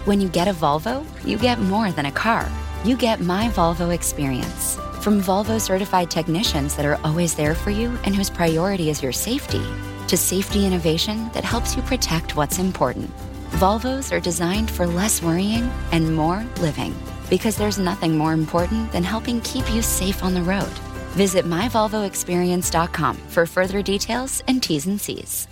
When you get a Volvo, you get more than a car. You get My Volvo Experience. From Volvo certified technicians that are always there for you and whose priority is your safety, to safety innovation that helps you protect what's important. Volvos are designed for less worrying and more living, because there's nothing more important than helping keep you safe on the road. Visit myvolvoexperience.com for further details and T's and C's.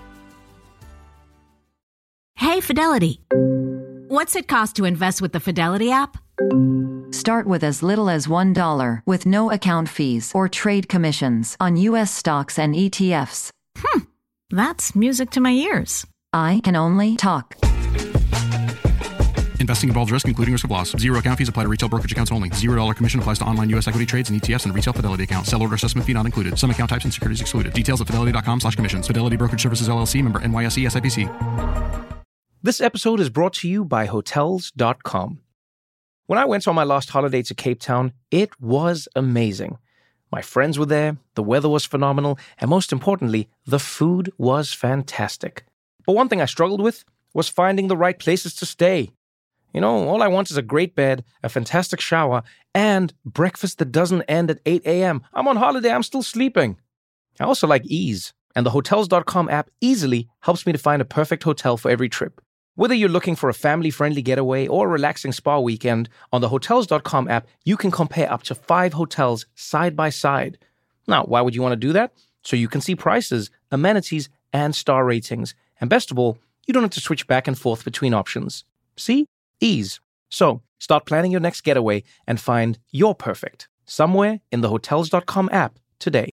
Hey, Fidelity. What's it cost to invest with the Fidelity app? Start with as little as $1 with no account fees or trade commissions on U.S. stocks and ETFs. That's music to my ears. I can only talk. Investing involves risk, including risk of loss. Zero account fees apply to retail brokerage accounts only. $0 commission applies to online U.S. equity trades and ETFs and retail Fidelity account. Sell order assessment fee not included. Some account types and securities excluded. Details at fidelity.com/commissions. Fidelity Brokerage Services, LLC, member NYSE SIPC. This episode is brought to you by Hotels.com. When I went on my last holiday to Cape Town, it was amazing. My friends were there, the weather was phenomenal, and most importantly, the food was fantastic. But one thing I struggled with was finding the right places to stay. You know, all I want is a great bed, a fantastic shower, and breakfast that doesn't end at 8 a.m. I'm on holiday, I'm still sleeping. I also like ease, and the Hotels.com app easily helps me to find a perfect hotel for every trip. Whether you're looking for a family-friendly getaway or a relaxing spa weekend, on the Hotels.com app, you can compare up to 5 hotels side by side. Now, why would you want to do that? So you can see prices, amenities, and star ratings. And best of all, you don't have to switch back and forth between options. See? Ease. So, start planning your next getaway and find your perfect somewhere in the Hotels.com app today.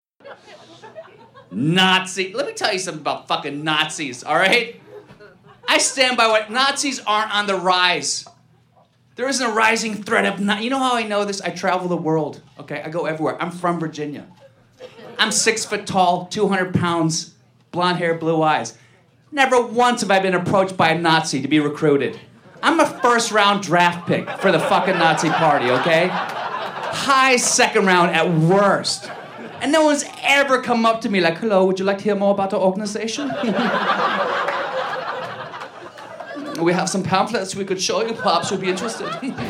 Nazi. Let me tell you something about fucking Nazis, all right? I stand by what Nazis aren't on the rise. There isn't a rising threat of you know how I know this? I travel the world, okay? I go everywhere. I'm from Virginia. I'm 6 foot tall, 200 pounds, blonde hair, blue eyes. Never once have I been approached by a Nazi to be recruited. I'm a first-round draft pick for the fucking Nazi party, okay? High second round at worst. And no one's ever come up to me like, hello, would you like to hear more about our organization? We have some pamphlets we could show you, perhaps you'd be interested.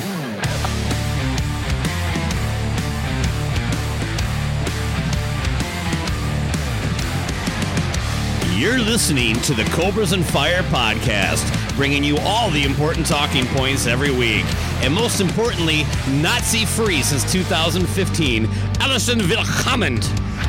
You're listening to the Cobras and Fire podcast, bringing you all the important talking points every week. And most importantly, Nazi-free since 2015, Alison Willkommen.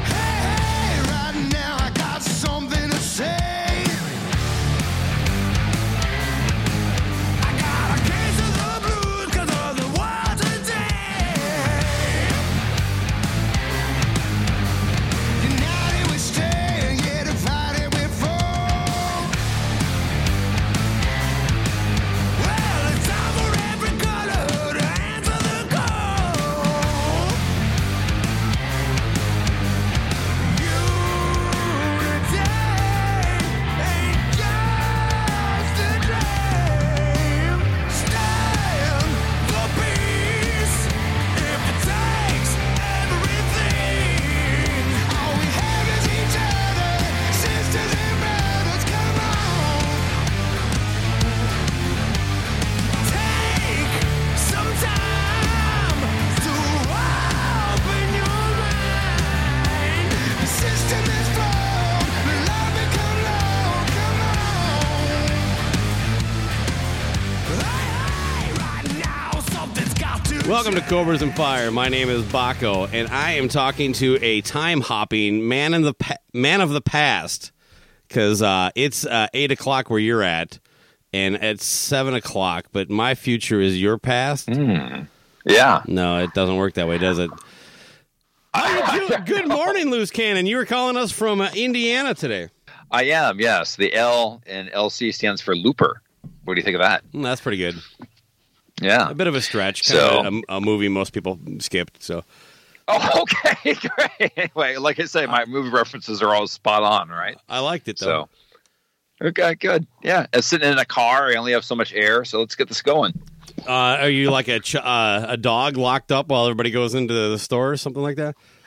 Welcome to Cobras and Fire. My name is Baco, and I am talking to a time-hopping man of the past, because it's 8 o'clock where you're at, and it's 7 o'clock, but my future is your past? Yeah. No, it doesn't work that way, does it? How you doing? Good morning, Loose Cannon. You were calling us from Indiana today. I am, yes. The L in LC stands for Looper. What do you think of that? That's pretty good. Yeah. A bit of a stretch. Kind of a movie most people skipped. So. Oh, okay. Great. Anyway, like I say, my movie references are all spot on, right? I liked it, though. So, okay, good. Yeah. I'm sitting in a car. I only have so much air, so let's get this going. Are you like a dog locked up while everybody goes into the store or something like that?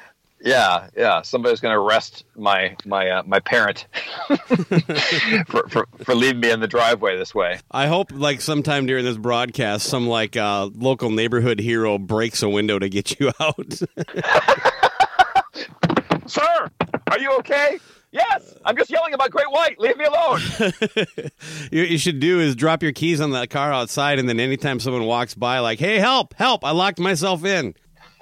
Yeah. Somebody's going to arrest my parent for leaving me in the driveway this way. I hope, like, sometime during this broadcast, some like local neighborhood hero breaks a window to get you out. Sir, are you okay? Yes, I'm just yelling about Great White. Leave me alone. What you should do is drop your keys on the car outside, and then anytime someone walks by, like, hey, help, I locked myself in.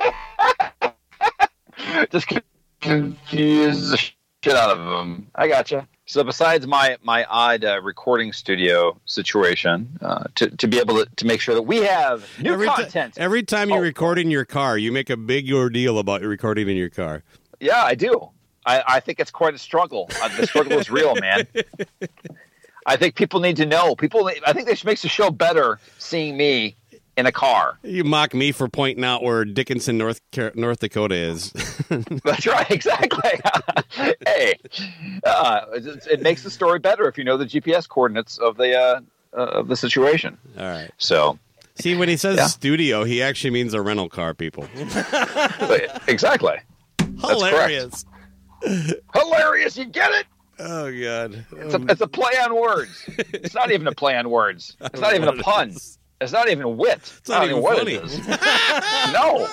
Just confuse the shit out of them. I gotcha. So besides my odd recording studio situation, to be able to make sure that we have new content. Every time you record in your car, you make a big ordeal about recording in your car. Yeah, I do. I think it's quite a struggle. The struggle is real, man. I think people need to know. I think this makes the show better seeing me in a car. You mock me for pointing out where Dickinson, North Dakota is. That's right, exactly. Hey, it makes the story better if you know the GPS coordinates of the situation. All right. So, see, when he says studio, he actually means a rental car, people. Exactly. Hilarious. Hilarious, you get it? Oh, God. It's a play on words. It's not even a play on words. It's not even a pun. It's not even wit. It's not even funny. What it is. No.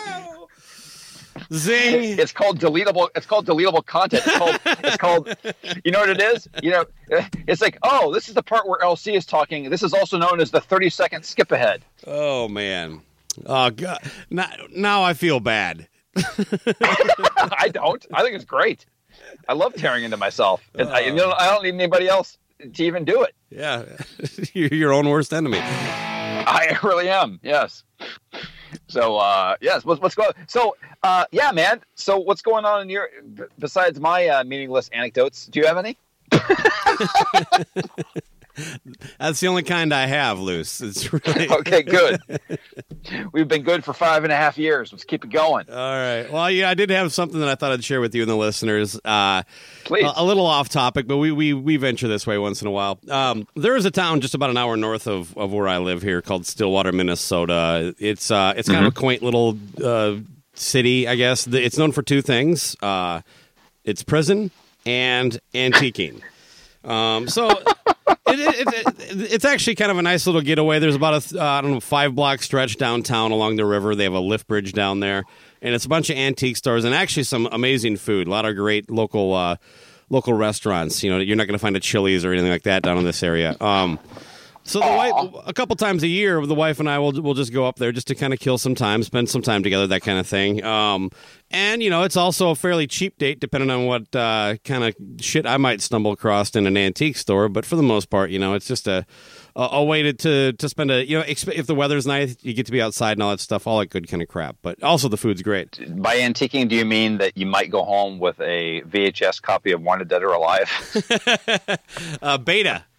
Zing. It's called deletable. It's called deletable content. It's called. You know what it is? It's like, oh, this is the part where LC is talking. This is also known as the 30-second skip ahead. Oh man. Oh God. Now I feel bad. I don't. I think it's great. I love tearing into myself. I don't need anybody else to even do it. Yeah, you're your own worst enemy. I really am. Yes. So yes. What's going on? So yeah, man. So what's going on in your besides my meaningless anecdotes? Do you have any? That's the only kind I have, Luce. It's really okay. Good. We've been good for 5.5 years. Let's keep it going. All right. Well, yeah, I did have something that I thought I'd share with you and the listeners. Please. A little off topic, but we venture this way once in a while. There is a town just about an hour north of where I live here called Stillwater, Minnesota. It's kind of a quaint little city, I guess. It's known for two things. It's prison and antiquing. So it's actually kind of a nice little getaway. There's about a 5-block stretch downtown along the river. They have a lift bridge down there, and it's a bunch of antique stores and actually some amazing food. A lot of great local restaurants. You're not going to find a Chili's or anything like that down in this area. So a couple times a year, the wife and I will just go up there just to kind of kill some time, spend some time together, that kind of thing. And, it's also a fairly cheap date depending on what kind of shit I might stumble across in an antique store. But for the most part, it's just a way to spend if the weather's nice, you get to be outside and all that stuff, all that good kind of crap. But also the food's great. By antiquing, do you mean that you might go home with a VHS copy of Wanted Dead or Alive? Beta.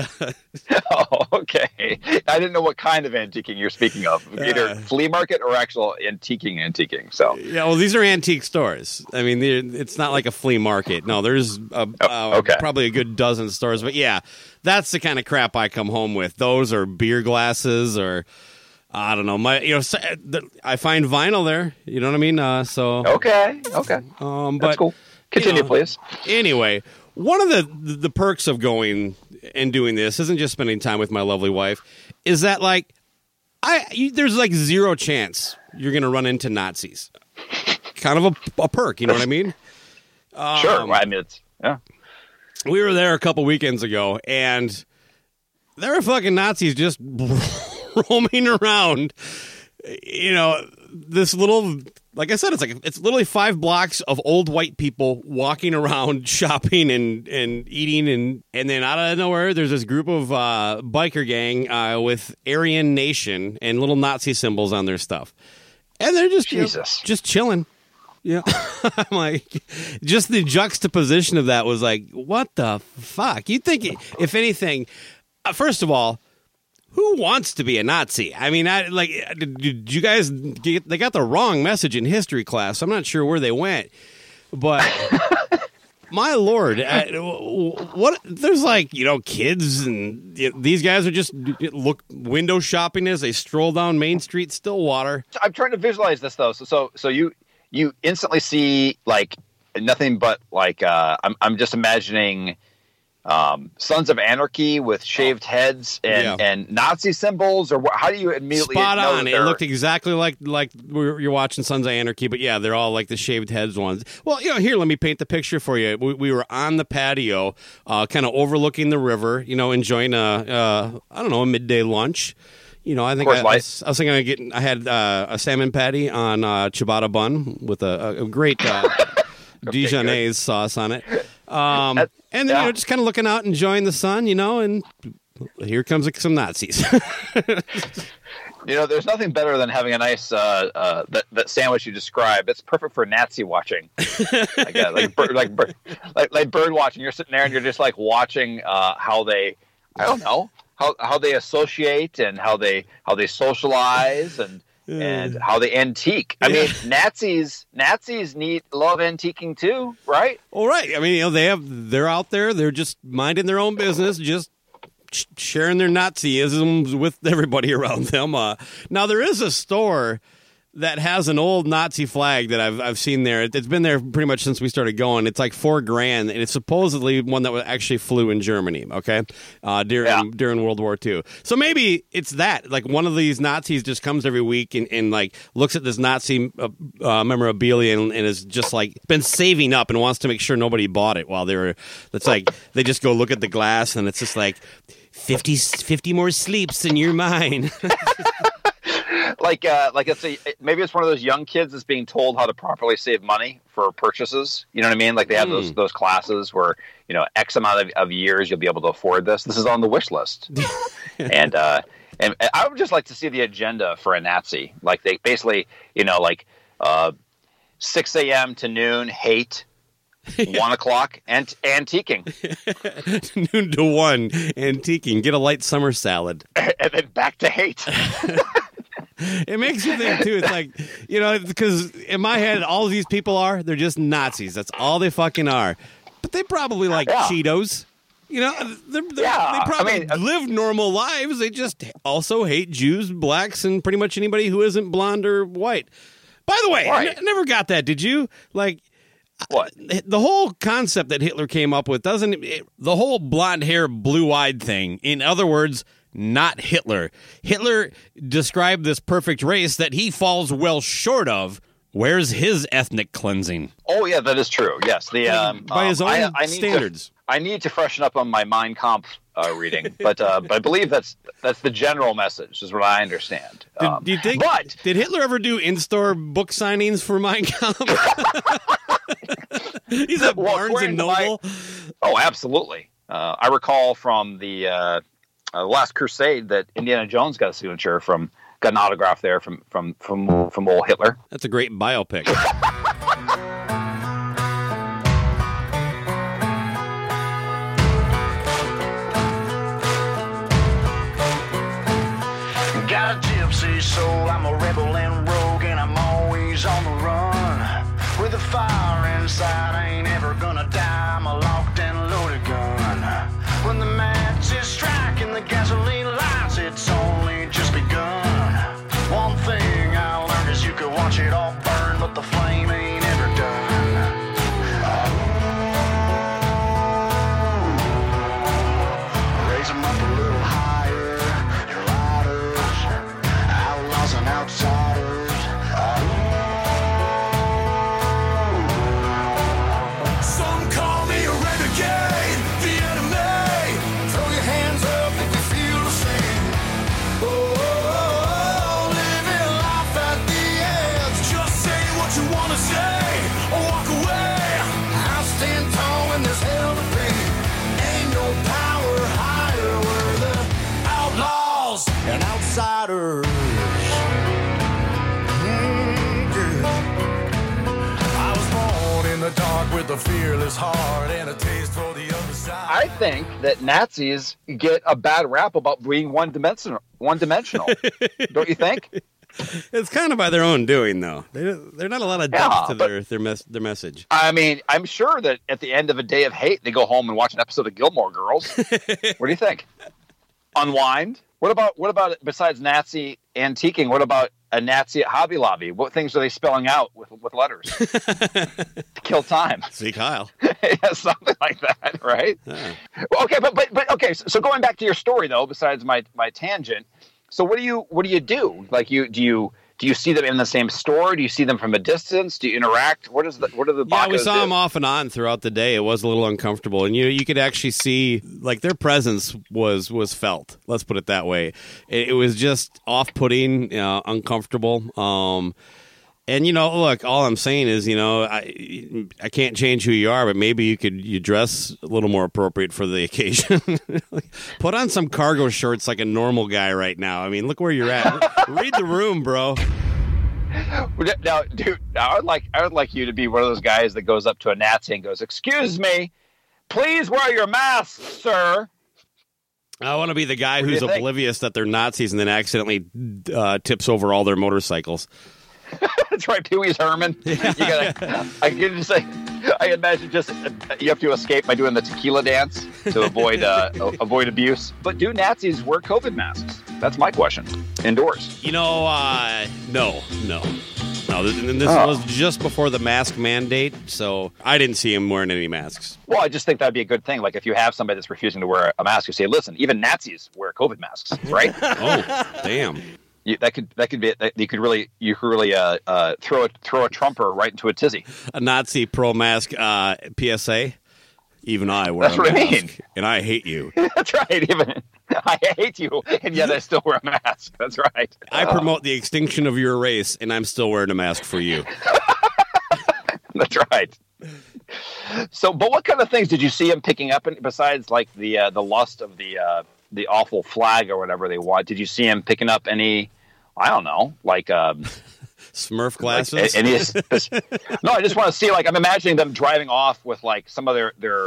Oh, okay. I didn't know what kind of antiquing you're speaking of. Either flea market or actual antiquing. So yeah, well, these are antique stores. I mean, it's not like a flea market. No, there's probably a good dozen stores. But yeah, that's the kind of crap I come home with. Those are beer glasses or I don't know. I find vinyl there. You know what I mean? So okay. But that's cool. Continue, please. Anyway, one of the perks of going and doing this isn't just spending time with my lovely wife, is that there's like zero chance you're going to run into Nazis. Kind of a perk, you know what I mean? Sure. I mean, yeah. We were there a couple weekends ago, and there were fucking Nazis just roaming around. This little, like I said, it's literally 5 blocks of old white people walking around, shopping and eating, and then out of nowhere, there's this group of biker gang with Aryan Nation and little Nazi symbols on their stuff, and they're just just chilling. Yeah, I'm like, just the juxtaposition of that was like, what the fuck? You'd think, if anything, first of all, who wants to be a Nazi? I mean, did you guys they got the wrong message in history class. I'm not sure where they went, but my Lord, what? There's kids and these guys are just window shopping as they stroll down Main Street, Stillwater. I'm trying to visualize this though. So you you instantly see like nothing but like I'm just imagining Sons of Anarchy with shaved heads and Nazi symbols, or how do you immediately spot know on? It looked exactly like you're watching Sons of Anarchy, but yeah, they're all like the shaved heads ones. Well, here, let me paint the picture for you. We were on the patio, kind of overlooking the river, enjoying a midday lunch. I think I was thinking I had a salmon patty on ciabatta bun with a great Dijonnaise sauce on it. And then, just kind of looking out, enjoying the sun, and here comes some Nazis. There's nothing better than having a nice that sandwich you described. It's perfect for Nazi watching, like bird watching. You're sitting there and you're just like watching how they, I don't know, how they associate and how they socialize and how they antique. I mean, Nazis love antiquing too, right? Well, right. I mean, they're out there. They're just minding their own business, just sharing their Nazisms with everybody around them. Now, there is a store that has an old Nazi flag that I've seen there. It's been there pretty much since we started going. It's like $4,000, and it's supposedly one that actually flew in Germany. Okay, during World War II. So maybe it's that. Like one of these Nazis just comes every week and like looks at this Nazi memorabilia and is just like been saving up and wants to make sure nobody bought it while they were. It's like they just go look at the glass and it's just like 50 more sleeps than you're mine. Maybe it's one of those young kids that's being told how to properly save money for purchases. You know what I mean? Like they have those classes where X amount of years you'll be able to afford this. This is on the wish list, and I would just like to see the agenda for a Nazi. Like they basically 6 a.m. to noon hate. 1 o'clock and antiquing. Noon to 1 antiquing. Get a light summer salad, and then back to hate. It makes you think too. It's like because in my head, all of these people they're just Nazis. That's all they fucking are. But they probably like Cheetos. They probably live normal lives. They just also hate Jews, blacks, and pretty much anybody who isn't blonde or white. By the way, I never got that. Did you? Like. What? The whole concept that Hitler came up with the whole blonde hair, blue-eyed thing. In other words, not Hitler. Hitler described this perfect race that he falls well short of. Where's his ethnic cleansing? Oh yeah, that is true. Yes, by his own standards. I need to freshen up on my Mein Kampf reading, but I believe that's the general message, is what I understand. Do you think? Did Hitler ever do in-store book signings for Mein Kampf? He's at Barnes and Noble. Oh, absolutely. I recall from the Last Crusade that Indiana Jones got an autograph there from old Hitler. That's a great biopic. Got a gypsy soul, I'm a rebel and rogue, and I'm always on the run. With a fire inside, I ain't ever gonna die, I'm a locked and loaded gun. When the match is striking the gasoline lights, it's only just begun. One thing I learned is you could watch it all burn, but the flame ain't ever done. Raise 'em up a little higher, your riders, outlaws and outsiders. Some call me a renegade, the enemy. Throw your hands up if you feel the same. Oh, living life at the edge. Just say what you want to say or walk away. I'll stand tall when there's hell to pay. Ain't no power higher. We're the outlaws and outsiders. I was born in the dark with a fearless heart and a taste for the other side. I think that Nazis get a bad rap about being one-dimensional. Don't you think? It's kind of by their own doing, though. They're not a lot of depth to their message. I mean, I'm sure that at the end of a day of hate, they go home and watch an episode of Gilmore Girls. What do you think? Unwind. What about besides Nazi antiquing? What about a Nazi at Hobby Lobby? What things are they spelling out with letters to kill time? See, Kyle. Yeah, something like that, right? Yeah. Okay, but okay. So going back to your story though, besides my tangent, so what do you do? Like do you see them in the same store? Do you see them from a distance? Do you interact? What are the Bacos Yeah, we saw do? them off and on throughout the day. It was a little uncomfortable, and you could actually see like their presence was felt. Let's put it that way. It was just off-putting, uncomfortable. And look, all I'm saying is, I can't change who you are, but maybe you dress a little more appropriate for the occasion. Put on some cargo shorts like a normal guy right now. I mean, look where you're at. Read the room, bro. Now, dude, I would like you to be one of those guys that goes up to a Nazi and goes, "Excuse me, please wear your mask, sir." I want to be the guy who's oblivious that they're Nazis and then accidentally tips over all their motorcycles. That's right, Pee Wee's Herman. Yeah. I can just say, I imagine just you have to escape by doing the tequila dance to avoid abuse. But do Nazis wear COVID masks? That's my question. Indoors? No. This was just before the mask mandate, so I didn't see him wearing any masks. Well, I just think that'd be a good thing. Like if you have somebody that's refusing to wear a mask, you say, "Listen, even Nazis wear COVID masks, right?" Oh, damn. That could be. You could really throw a Trumper right into a tizzy. A Nazi pro-mask PSA. Even I wear That's a what mask, I mean. And I hate you. That's right. Even I hate you, and yet I still wear a mask. That's right. I promote the extinction of your race, and I'm still wearing a mask for you. That's right. So, but what kind of things did you see him picking up? Besides, like the lust of the awful flag or whatever they want, did you see him picking up any? I don't know, like Smurf glasses. No, I just want to see. Like, I'm imagining them driving off with like some of their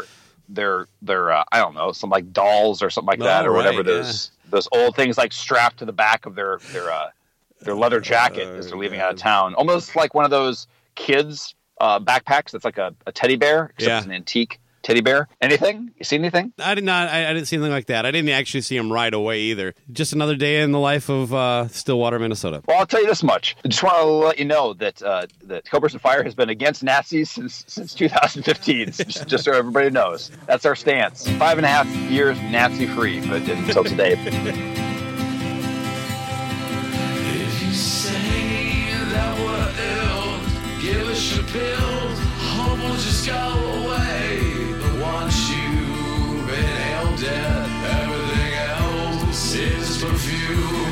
I don't know, some like dolls or something like that, or whatever those old things like strapped to the back of their leather jacket as they're leaving out of town, almost like one of those kids backpacks that's like a teddy bear, except it's an antique teddy bear. Anything? You see anything? I did not. I didn't see anything like that. I didn't actually see him right away either. Just another day in the life of Stillwater, Minnesota. Well, I'll tell you this much. I just want to let you know that that Cobras and Fire has been against Nazis since 2015. just so everybody knows. That's our stance. 5.5 years Nazi-free, but until today. If you say that we're ill, give us your pills. Hope will just go away. But once you've been held dead, everything else is perfume.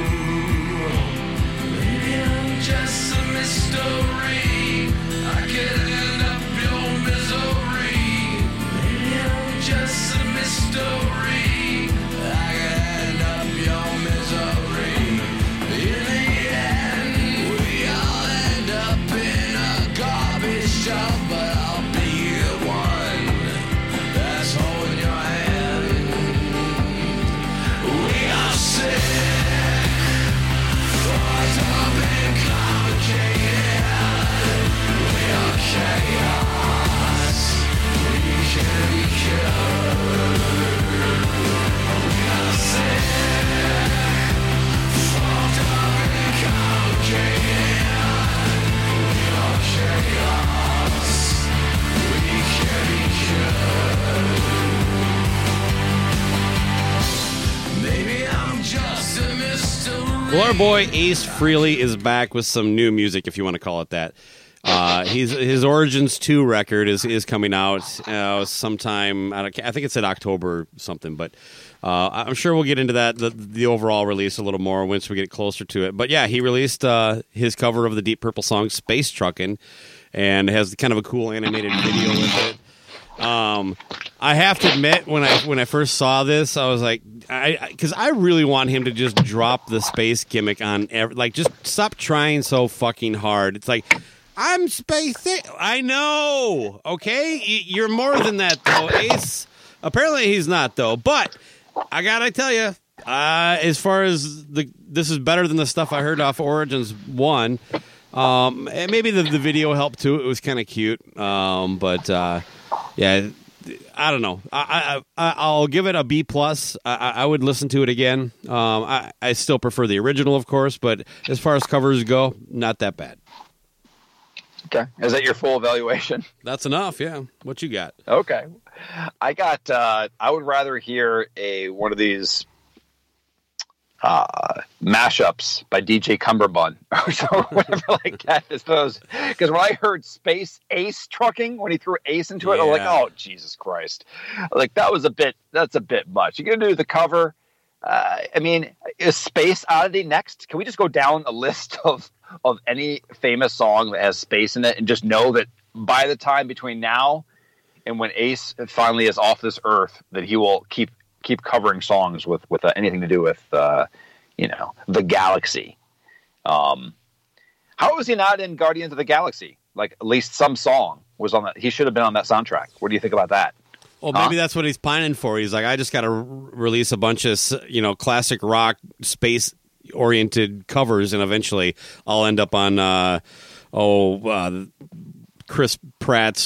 Maybe I'm just a mystery. I could end up your misery. Maybe I'm just a mystery. I could end up your misery. In the end, we all end up in a garbage dump, but I'll be the one that's holding your hand. We are sick, fucked up and complicated. We are chaos. We can be cured. We are sick, fucked up and complicated. We are chaos. We can be cured. Maybe I'm just a mystery. Well, our boy Ace Frehley is back with some new music, if you want to call it that. His Origins 2 record is coming out sometime. I think it said October something, but I'm sure we'll get into that the overall release a little more once we get closer to it. But yeah, he released his cover of the Deep Purple song "Space Truckin'," and has kind of a cool animated video with it. I have to admit, when I first saw this, I was like, because I really want him to just drop the space gimmick on, just stop trying so fucking hard. It's like, I'm space. I know. Okay, you're more than that, though, Ace. Apparently, he's not, though. But I gotta tell you, as far as this is better than the stuff I heard off Origins 1. And maybe the video helped too. It was kind of cute. But yeah, I don't know. I'll give it a B+. I would listen to it again. I still prefer the original, of course, but as far as covers go, not that bad. Okay. Is that your full evaluation? That's enough, yeah. What you got? Okay. I got, I would rather hear one of these mashups by DJ Cumberbund or whatever like that. Because when I heard Space Ace trucking, when he threw Ace into it, I'm like, oh, Jesus Christ. Like, that's a bit much. You're going to do the cover. I mean, is Space Oddity next? Can we just go down a list of any famous song that has space in it and just know that by the time between now and when Ace finally is off this earth, that he will keep covering songs with anything to do with, the galaxy. How was he not in Guardians of the Galaxy? Like, at least some song was on that. He should have been on that soundtrack. What do you think about that? Well, maybe that's what he's pining for. He's like, I just got to release a bunch of, classic rock, space-oriented covers, and eventually I'll end up on, Chris Pratt's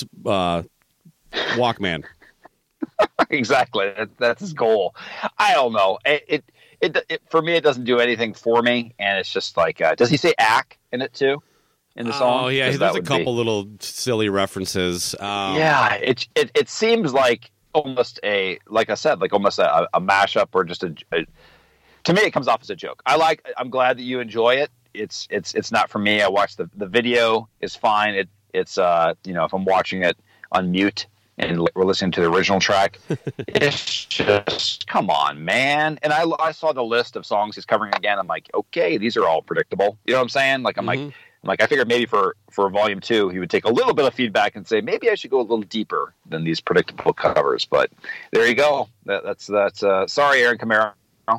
Walkman. Exactly. That's his goal. I don't know. It for me, it doesn't do anything for me, and it's just like, does he say "ack" in it too? In the song? Oh yeah, there's a couple little silly references. Yeah, it seems like almost like I said, like almost a mashup or just a. To me, it comes off as a joke. I'm glad that you enjoy it. It's not for me. I watched the video is fine. It's if I'm watching it on mute and we're listening to the original track, it's just, come on, man. And I saw the list of songs he's covering again. I'm like, okay, these are all predictable. You know what I'm saying? Like, I'm like, I figured maybe for volume 2, he would take a little bit of feedback and say, maybe I should go a little deeper than these predictable covers. But there you go. That's sorry, Aaron Camaro.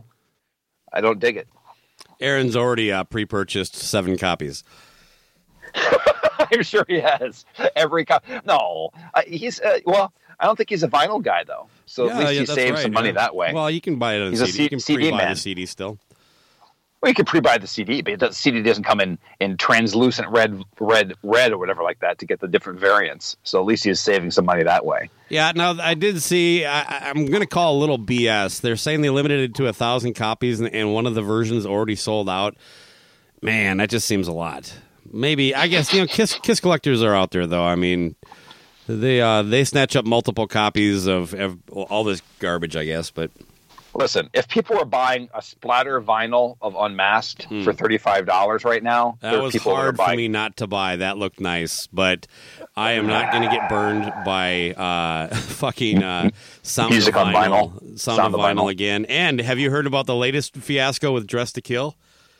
I don't dig it. Aaron's already pre-purchased 7 copies. I'm sure he has every copy. No, he's well. I don't think he's a vinyl guy though. So at least he saves some money that way. Well, you can buy it on CD. You can pre-buy the CD still. Well, you can pre-buy the CD, but the CD doesn't come in translucent red or whatever like that to get the different variants. So at least he's saving some money that way. Yeah. Now I did see. I'm going to call a little BS. They're saying they limited it to 1,000 copies, and one of the versions already sold out. Man, that just seems a lot. Maybe, I guess, Kiss collectors are out there, though. I mean, they snatch up multiple copies of all this garbage, I guess. But listen, if people are buying a splatter vinyl of Unmasked for $35 right now, that was hard for me not to buy. That looked nice, but I am not going to get burned by fucking Sound Music of on Vinyl. Sound of Vinyl again. And have you heard about the latest fiasco with Dress to Kill?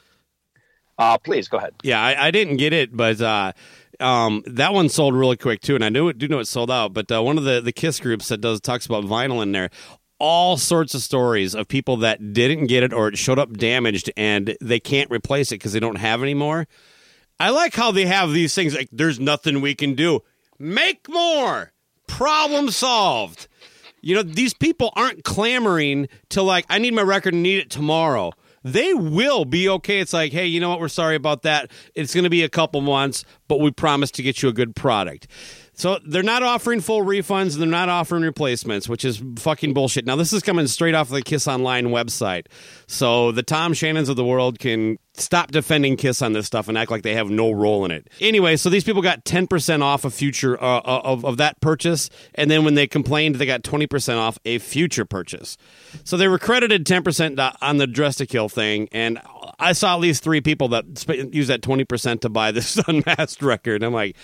Please go ahead. Yeah, I didn't get it, but that one sold really quick too, and I do know it sold out. But one of the Kiss groups that talks about vinyl in there, all sorts of stories of people that didn't get it or it showed up damaged and they can't replace it because they don't have any more. I like how they have these things like, there's nothing we can do. Make more. Problem solved. These people aren't clamoring to like, I need my record and need it tomorrow. They will be okay. It's like, hey, you know what? We're sorry about that. It's going to be a couple months, but we promise to get you a good product. So they're not offering full refunds, and they're not offering replacements, which is fucking bullshit. Now, this is coming straight off the Kiss Online website. So the Tom Shannons of the world can stop defending Kiss on this stuff and act like they have no role in it. Anyway, so these people got 10% off a future of that purchase, and then when they complained, they got 20% off a future purchase. So they were credited 10% on the Dress to Kill thing, and I saw at least 3 people that used that 20% to buy this Unmasked record. I'm like,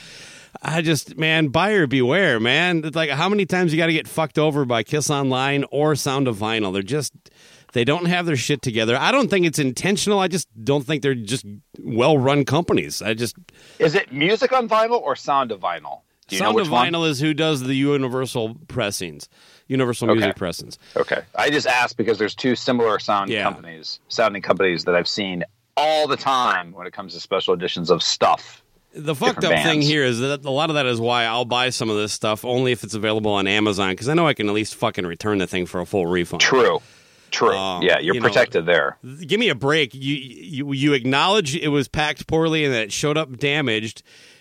buyer beware, man. It's like, how many times you got to get fucked over by Kiss Online or Sound of Vinyl? They don't have their shit together. I don't think it's intentional. I just don't think they're just well-run companies. Is it Music on Vinyl or Sound of Vinyl? Do you know which one? Sound of Vinyl is who does the Universal pressings, Universal Music pressings. Okay. I just asked because there's 2 similar sounding companies that I've seen all the time when it comes to special editions of stuff. The fucked up thing here is that a lot of that is why I'll buy some of this stuff only if it's available on Amazon, because I know I can at least fucking return the thing for a full refund. True. Yeah, you're protected there. Give me a break. You acknowledge it was packed poorly and that it showed up damaged,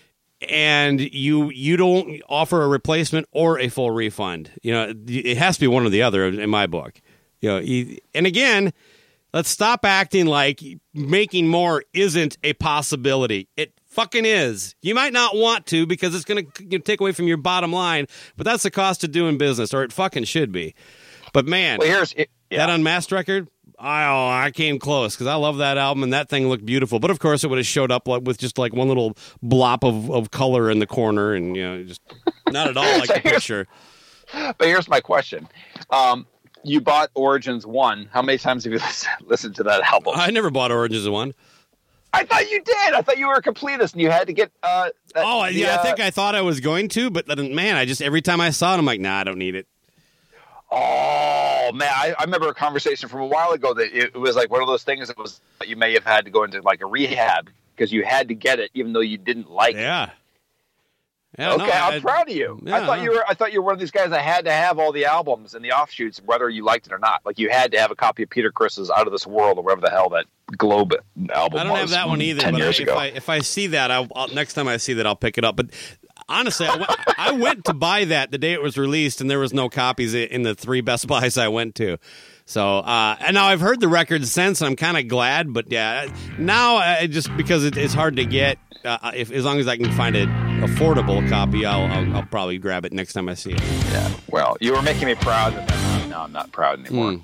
and you don't offer a replacement or a full refund. It has to be one or the other in my book. And again, let's stop acting like making more isn't a possibility. It fucking is. You might not want to because it's going to take away from your bottom line, but that's the cost of doing business, or it fucking should be. But man, that Unmasked record, I came close because I love that album and that thing looked beautiful. But of course, it would have showed up with just like one little blop of color in the corner, and just not at all like the picture. But here's my question. You bought Origins 1. How many times have you listened to that album? I never bought Origins 1. I thought you did. I thought you were a completist and you had to get... I think I thought I was going to, but then, man, every time I saw it, I'm like, nah, I don't need it. Oh, man, I remember a conversation from a while ago that it was like one of those things that was you may have had to go into like a rehab because you had to get it even though you didn't like it. Yeah, okay, I'm proud of you. Yeah, I thought you were one of these guys that had to have all the albums and the offshoots, whether you liked it or not. Like you had to have a copy of Peter Criss's Out of This World or whatever the hell that Globe album was. I don't have that one either. 10 but years ago. If I see that, I'll next time I see that, I'll pick it up. But honestly, I went to buy that the day it was released, and there was no copies in the 3 Best Buys I went to. So, and now I've heard the record since, and I'm kind of glad. But yeah, now just because it's hard to get, as long as I can find an affordable copy, I'll probably grab it next time I see it. Yeah. Well, you were making me proud, and then now I'm not proud anymore.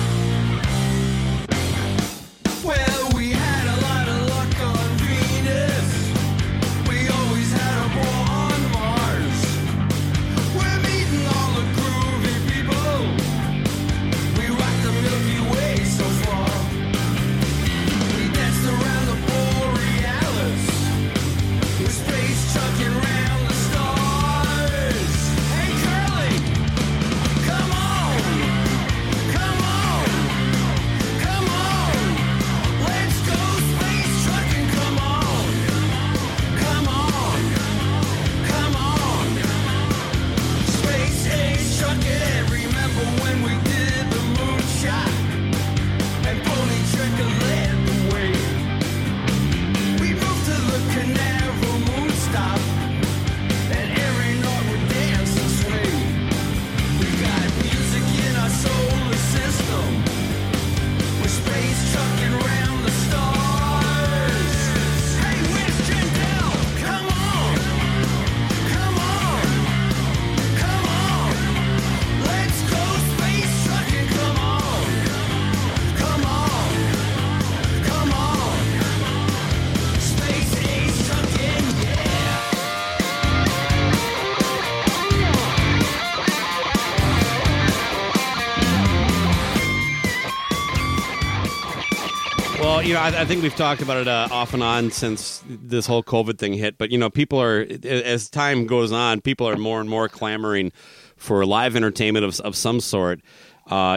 Well, we had a lot of luck on Venus. We always had a ball on Mars. We're meeting all the groovy people. We rocked the Milky Way so far. We danced around the Borealis. With space chucking around the stars. Hey, Curly, come on. Come on. Come on. Let's go space trucking, come on. Come on. Come on. Space age trucking. Remember when we did the moonshot? And Pony Checker led the way. We moved to the Canaveral moon stop. And every night we dance and sway. We got music in our solar system. We're space trucking around the stars. Hey, where's Jindal? Come on. Come on. Come on. Let's go space trucking. Come on. Come on. Come on. Space age trucking, yeah. Well, I think we've talked about it off and on since this whole COVID thing hit. But, people are, as time goes on, people are more and more clamoring for live entertainment of some sort. Our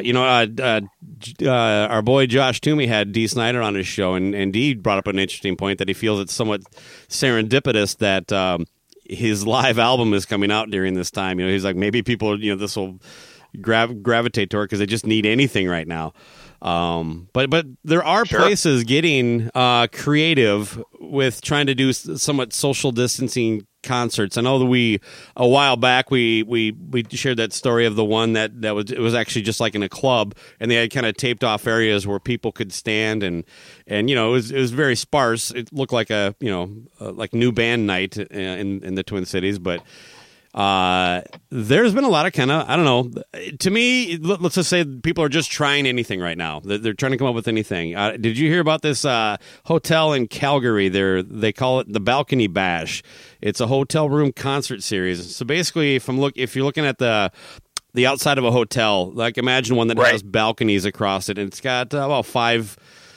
boy Josh Toomey had Dee Snider on his show, and Dee brought up an interesting point that he feels it's somewhat serendipitous that his live album is coming out during this time. He's like, maybe people, this will gravitate toward because they just need anything right now. But there are places getting creative with trying to do somewhat social distancing concerts. I know that a while back we shared that story of the one that it was actually just like in a club, and they had kind of taped off areas where people could stand, and it was very sparse. It looked like a like new band night in the Twin Cities, but. There's been a lot of kind of, I don't know, to me, let's just say people are just trying anything right now. They're trying to come up with anything. Did you hear about this hotel in Calgary? They call it the Balcony Bash. It's a hotel room concert series. So basically, if you're looking at the outside of a hotel, like imagine one that has balconies across it, and it's got about five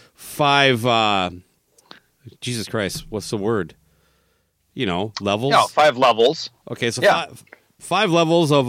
Jesus Christ, what's the word? Levels. No, 5 levels. Okay, so five levels of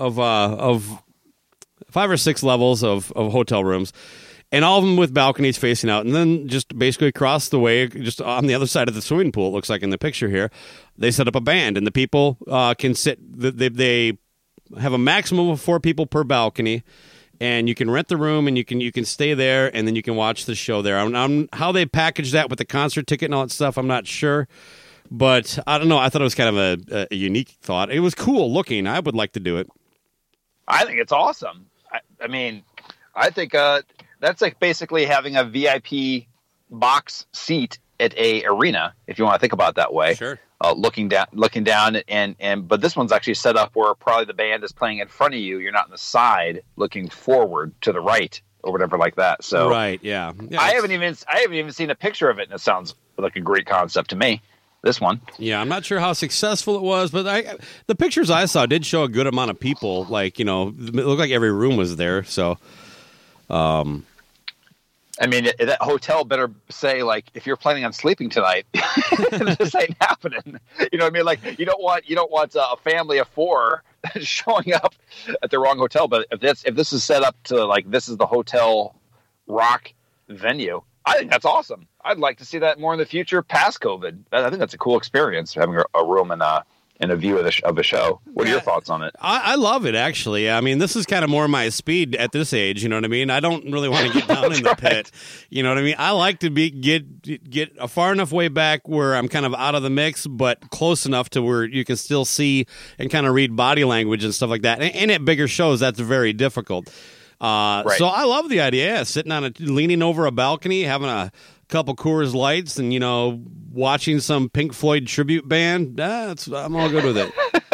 5 or 6 levels of hotel rooms, and all of them with balconies facing out. And then just basically across the way, just on the other side of the swimming pool, it looks like in the picture here, they set up a band, and the people can sit. They have a maximum of 4 people per balcony. And you can rent the room, and you can stay there, and then you can watch the show there. How they package that with the concert ticket and all that stuff, I'm not sure. But I don't know. I thought it was kind of a unique thought. It was cool looking. I would like to do it. I think it's awesome. I mean, I think that's like basically having a VIP box seat at a arena, if you want to think about it that way. Sure. Looking down, and but this one's actually set up where probably the band is playing in front of you. You're not on the side looking forward to the right or whatever like that. So right, yeah. I haven't even seen a picture of it, and it sounds like a great concept to me. This one. Yeah, I'm not sure how successful it was, but the pictures I saw did show a good amount of people. Like, it looked like every room was there. So, I mean, that hotel better say, like, if you're planning on sleeping tonight, this ain't happening. You know what I mean? Like, you don't want a family of 4 showing up at the wrong hotel. But if this is set up to, like, this is the Hotel Rock venue, I think that's awesome. I'd like to see that more in the future past COVID. I think that's a cool experience, having a room and a view of a show. What are your thoughts on it? I love it, actually. I mean, this is kind of more my speed at this age. You know what I mean? I don't really want to get down in the pit. You know what I mean? I like to get a far enough way back where I'm kind of out of the mix, but close enough to where you can still see and kind of read body language and stuff like that. And at bigger shows, that's very difficult. Right. So I love the idea. Sitting leaning over a balcony, having a couple Coors Lights, and watching some Pink Floyd tribute band. I'm all good with it.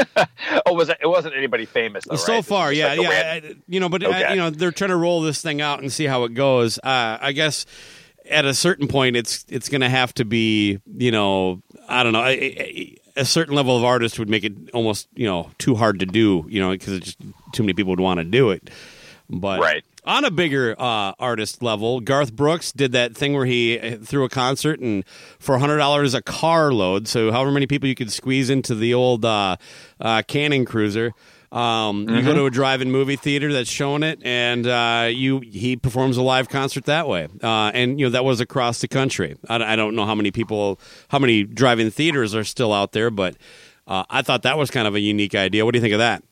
It wasn't anybody famous though, so right? far, yeah. But okay. They're trying to roll this thing out and see how it goes. I guess at a certain point, it's going to have to be, I don't know. A certain level of artist would make it almost, too hard to do, because just too many people would want to do it. But right. On a bigger artist level, Garth Brooks did that thing where he threw a concert, and for $100 a carload, so however many people you could squeeze into the old Cannon Cruiser, you go to a drive-in movie theater that's showing it, and he performs a live concert that way. And that was across the country. I don't know how many drive-in theaters are still out there, but I thought that was kind of a unique idea. What do you think of that?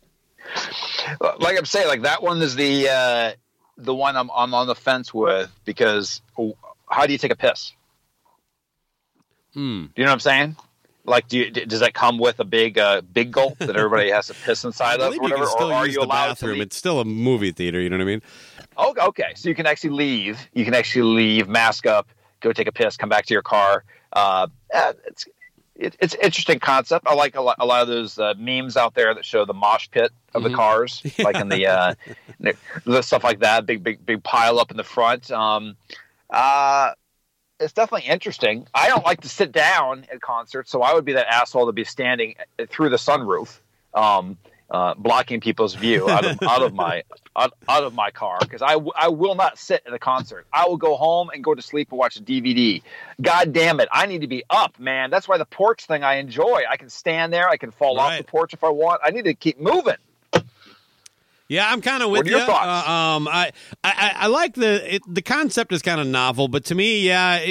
Like I'm saying, like that one is the one I'm on the fence with, because how do you take a piss? Do you know what I'm saying? Like, does that come with a big gulp that everybody has to piss inside of, or whatever? Or are you allowed to leave? It's still a movie theater. You know what I mean? Oh, okay. So you can actually leave. You can actually leave, mask up, go take a piss, come back to your car. It's an interesting concept. I like a lot of those memes out there that show the mosh pit of the cars, like in the stuff like that. Big pile up in the front. It's definitely interesting. I don't like to sit down at concerts, so I would be that asshole to be standing through the sunroof, blocking people's view out of my car, because I will not sit at a concert. I will go home and go to sleep and watch a DVD. God damn it, I need to be up, man. That's why the porch thing I enjoy. I can stand there. I can fall off the porch if I want. I need to keep moving. Yeah, I'm kind of with you. What are your thoughts? I like the concept is kind of novel, but to me,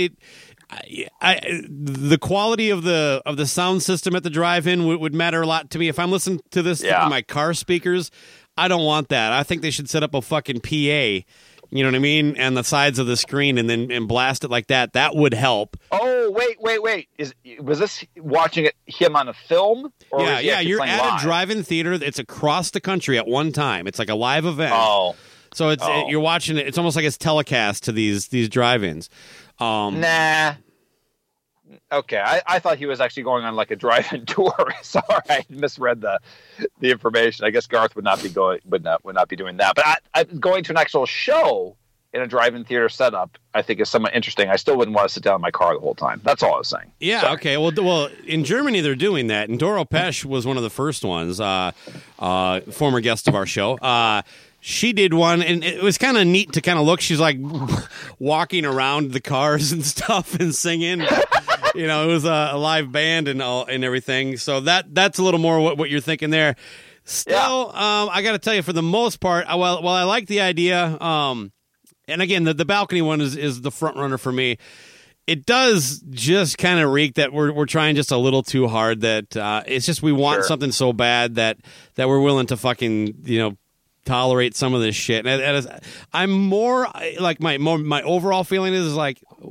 the quality of the sound system at the drive-in would matter a lot to me. If I'm listening to this through my car speakers, I don't want that. I think they should set up a fucking PA, you know what I mean, and the sides of the screen, and blast it like that. That would help. Oh, wait. Was this watching him on a film? Or yeah. You're at live? A drive-in theater. It's across the country at one time. It's like a live event. Oh. So you're watching it. It's almost like it's telecast to these drive-ins. Nah. Okay, I thought he was actually going on like a drive-in tour. Sorry, I misread the information. I guess Garth would not be doing that. But I going to an actual show in a drive-in theater setup, I think, is somewhat interesting. I still wouldn't want to sit down in my car the whole time. That's all I was saying. Yeah. Sorry. Okay. Well, in Germany they're doing that, and Doro Pesch was one of the first ones. Former guest of our show. She did one, and it was kind of neat to kind of look. She's like walking around the cars and stuff and singing. It was a live band and everything. So that's a little more what you're thinking there. Still, I got to tell you, for the most part, while I like the idea, and again, the balcony one is the front runner for me. It does just kind of reek that we're trying just a little too hard. That it's just we want something so bad that we're willing to fucking tolerate some of this shit. And I'm more like my overall feeling is like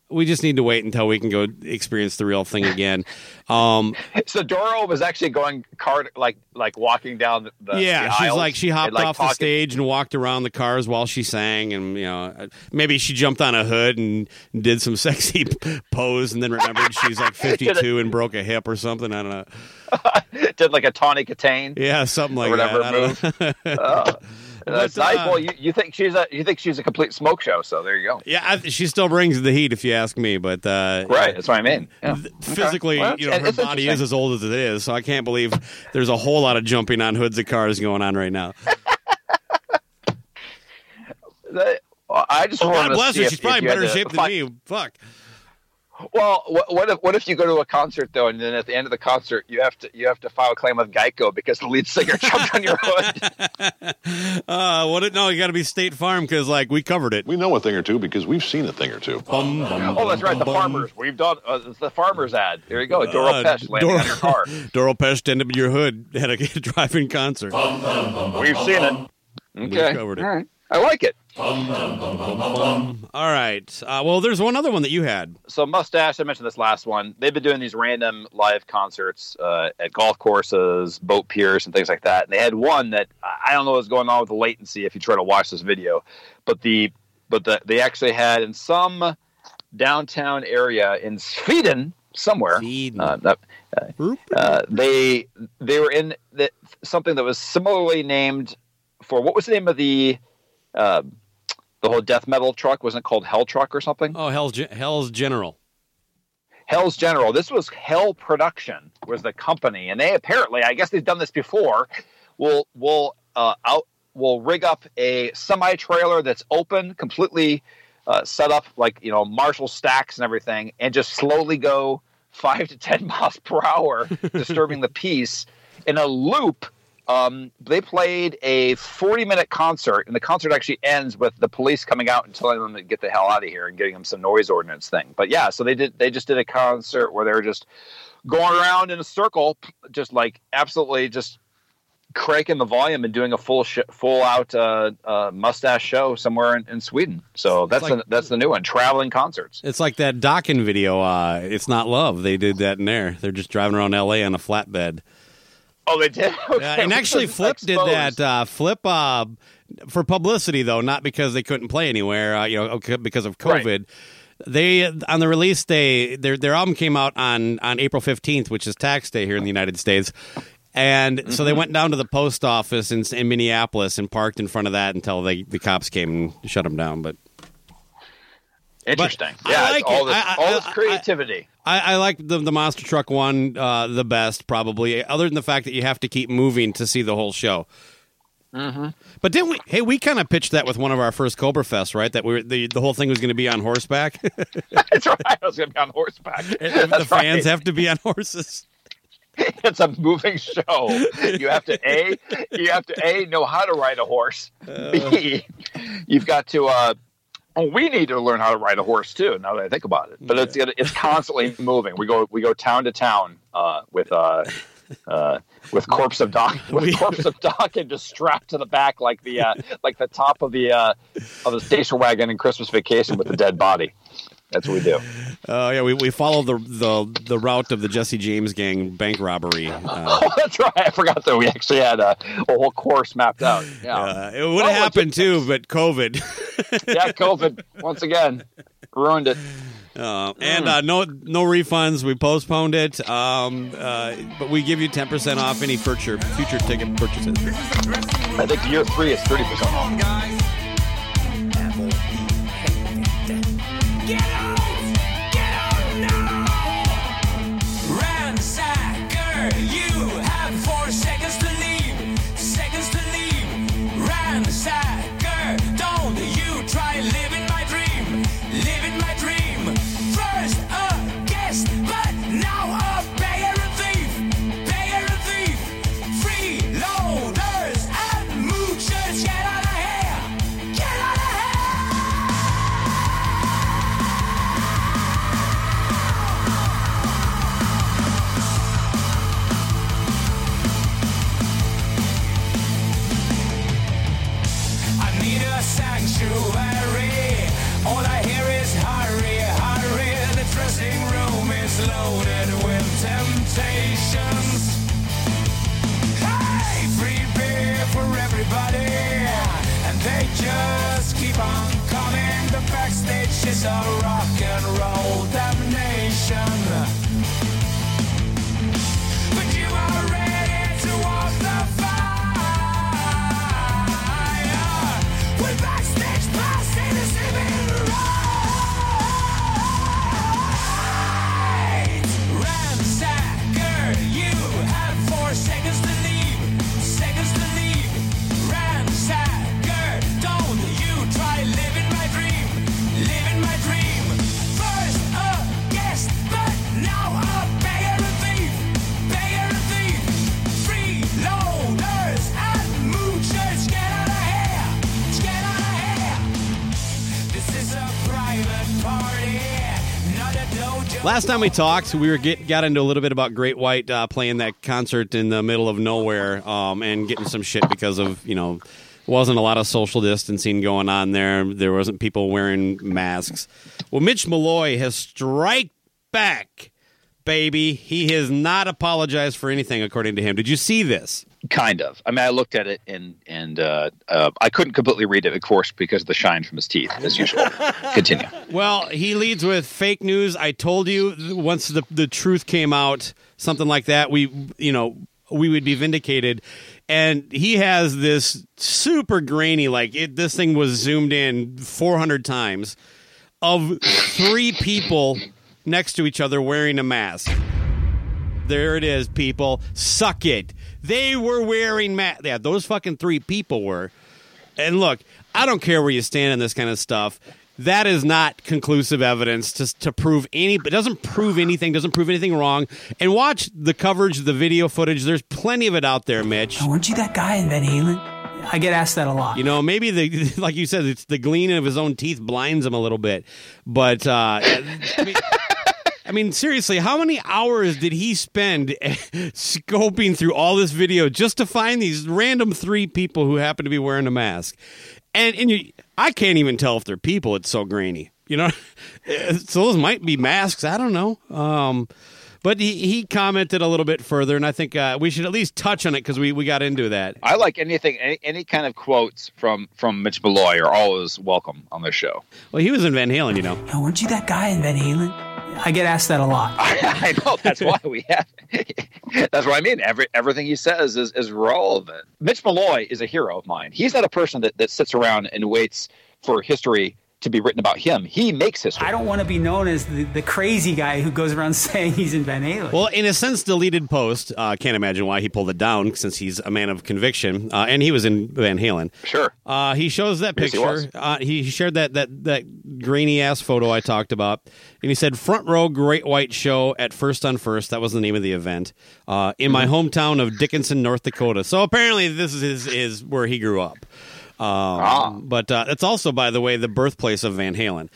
We just need to wait until we can go experience the real thing again. So Doro was actually going like walking down the she's aisles like she hopped off talking. the stage and walked around the cars while she sang, and maybe she jumped on a hood and did some sexy pose, and then remembered she's like 52 and broke a hip or something. I don't know. Did like a Tawny Katane, yeah, something like whatever that. move. That's nice. Well, you think she's a complete smoke show, so there you go. Yeah, she still brings the heat, if you ask me. But right, that's what I mean. Yeah. Physically, okay. Well, her body is as old as it is, so I can't believe there's a whole lot of jumping on hoods of cars going on right now. I just God bless her. She's probably in better shape than me. Fuck. Well, what if you go to a concert though, and then at the end of the concert you have to file a claim with Geico because the lead singer jumped on your hood? No, you got to be State Farm because we covered it. We know a thing or two because we've seen a thing or two. That's right. The farmers. We've done it's the farmers ad. There you go. Doro Pesch landing on your car. Doro Pesch ended up in your hood at a drive-in concert. We've seen it. Okay. We covered it. All right. I like it. All right. Well, there's one other one that you had. So Mustache, I mentioned this last one. They've been doing these random live concerts at golf courses, boat piers, and things like that. And they had one that I don't know what's going on with the latency if you try to watch this video, but they actually had in some downtown area in Sweden somewhere. They were in something that was similarly named for what was the name of the whole death metal truck? Wasn't it called Hell Truck or something? Oh, Hell's General. Hell's General. This was Hell Production was the company, and they apparently, I guess they've done this before. Will rig up a semi trailer that's open, completely set up like Marshall stacks and everything, and just slowly go 5 to 10 miles per hour, disturbing the peace in a loop. They played a 40-minute concert, and the concert actually ends with the police coming out and telling them to get the hell out of here and getting them some noise ordinance thing. But yeah, so they just did a concert where they were just going around in a circle, just like absolutely just cranking the volume and doing a full out Mustache show somewhere in Sweden. So that's the new one, traveling concerts. It's like that Dokken video. It's Not Love. They did that in there. They're just driving around L.A. on a flatbed. Oh, they did? Okay. And actually, Flip did that. Flip for publicity, though, not because they couldn't play anywhere. Because of COVID. Right. They on the release day, their album came out on April 15th, which is tax day here in the United States, and so they went down to the post office in Minneapolis and parked in front of that until the cops came and shut them down. But interesting, yeah, I like all this creativity. I like the monster truck one the best, probably, other than the fact that you have to keep moving to see the whole show. Mm-hmm. But didn't we? Hey, we kind of pitched that with one of our first Cobra Fest, right? That the whole thing was going to be on horseback. That's right. I was going to be on horseback. The fans have to be on horses. It's a moving show. You have to A, know how to ride a horse. B, you've got to. We need to learn how to ride a horse too. Now that I think about it, but it's constantly moving. We go town to town with Corpse of Doc and just strapped to the back like the top of the station wagon in Christmas Vacation with the dead body. That's what we do. Yeah, we follow the route of the Jesse James Gang bank robbery. Oh, that's right. I forgot that we actually had a whole course mapped out. Yeah, it would have happened too, but COVID. Yeah, COVID once again ruined it. And no refunds. We postponed it, but we give you 10% off any future ticket purchases. I think year 3 is 30% off. Get out! Get out now! Ransacker, you have 4 seconds to leave. Seconds to leave. Ransacker, don't you try living my dream. Living my dream. First a guest, but now a beggar and thief. Beggar and thief. Freeloaders and moochers, get out of here. Get out of here! is a rock and roll damnation. But you are ready to walk the fire. With backstage pass in the civil rights. Ransacker, you have 4 seconds to leave. Seconds to leave. Ransacker, don't you try living my dream. Living my dream. First a guest, but now a beggar and thief. Beggar and thief. Freeloaders and moochers, get out of here. Get out of here. This is a private party, not a dojo. Last time we talked, we got into a little bit about Great White playing that concert in the middle of nowhere and getting some shit because of, wasn't a lot of social distancing going on there. There wasn't people wearing masks. Well, Mitch Malloy has strike back, baby. He has not apologized for anything, according to him. Did you see this? Kind of. I mean, I looked at it and I couldn't completely read it, of course, because of the shine from his teeth, as usual. Continue. Well, he leads with fake news. I told you once the truth came out, something like that, we would be vindicated. And he has this super grainy, this thing was zoomed in 400 times, of 3 people next to each other wearing a mask. There it is, people. Suck it. They were wearing masks. Yeah, those fucking 3 people were. And look, I don't care where you stand on this kind of stuff. That is not conclusive evidence to prove it doesn't prove anything, doesn't prove anything wrong. And watch the coverage, the video footage. There's plenty of it out there, Mitch. Oh, weren't you that guy in Van Halen? I get asked that a lot. Maybe like you said, it's the gleaming of his own teeth blinds him a little bit. But I mean, seriously, how many hours did he spend scoping through all this video just to find these random 3 people who happen to be wearing a mask? And I can't even tell if they're people. It's so grainy, So those might be masks. I don't know. But he commented a little bit further, and I think we should at least touch on it because we got into that. I like any kind of quotes from Mitch Malloy are always welcome on this show. Well, he was in Van Halen, Oh, weren't you that guy in Van Halen? I get asked that a lot. I know. That's why we have. That's what I mean. Everything he says is relevant. Mitch Malloy is a hero of mine. He's not a person that sits around and waits for history to be written about him. He makes history. I don't want to be known as the crazy guy who goes around saying he's in Van Halen. Well, in a since deleted post, can't imagine why he pulled it down since he's a man of conviction, and he was in Van Halen. Sure. He shows that picture. He shared that grainy ass photo I talked about, and he said, "Front row Great White show at First on First." That was the name of the event in my hometown of Dickinson, North Dakota. So apparently, this is where he grew up. But it's also, by the way, the birthplace of Van Halen.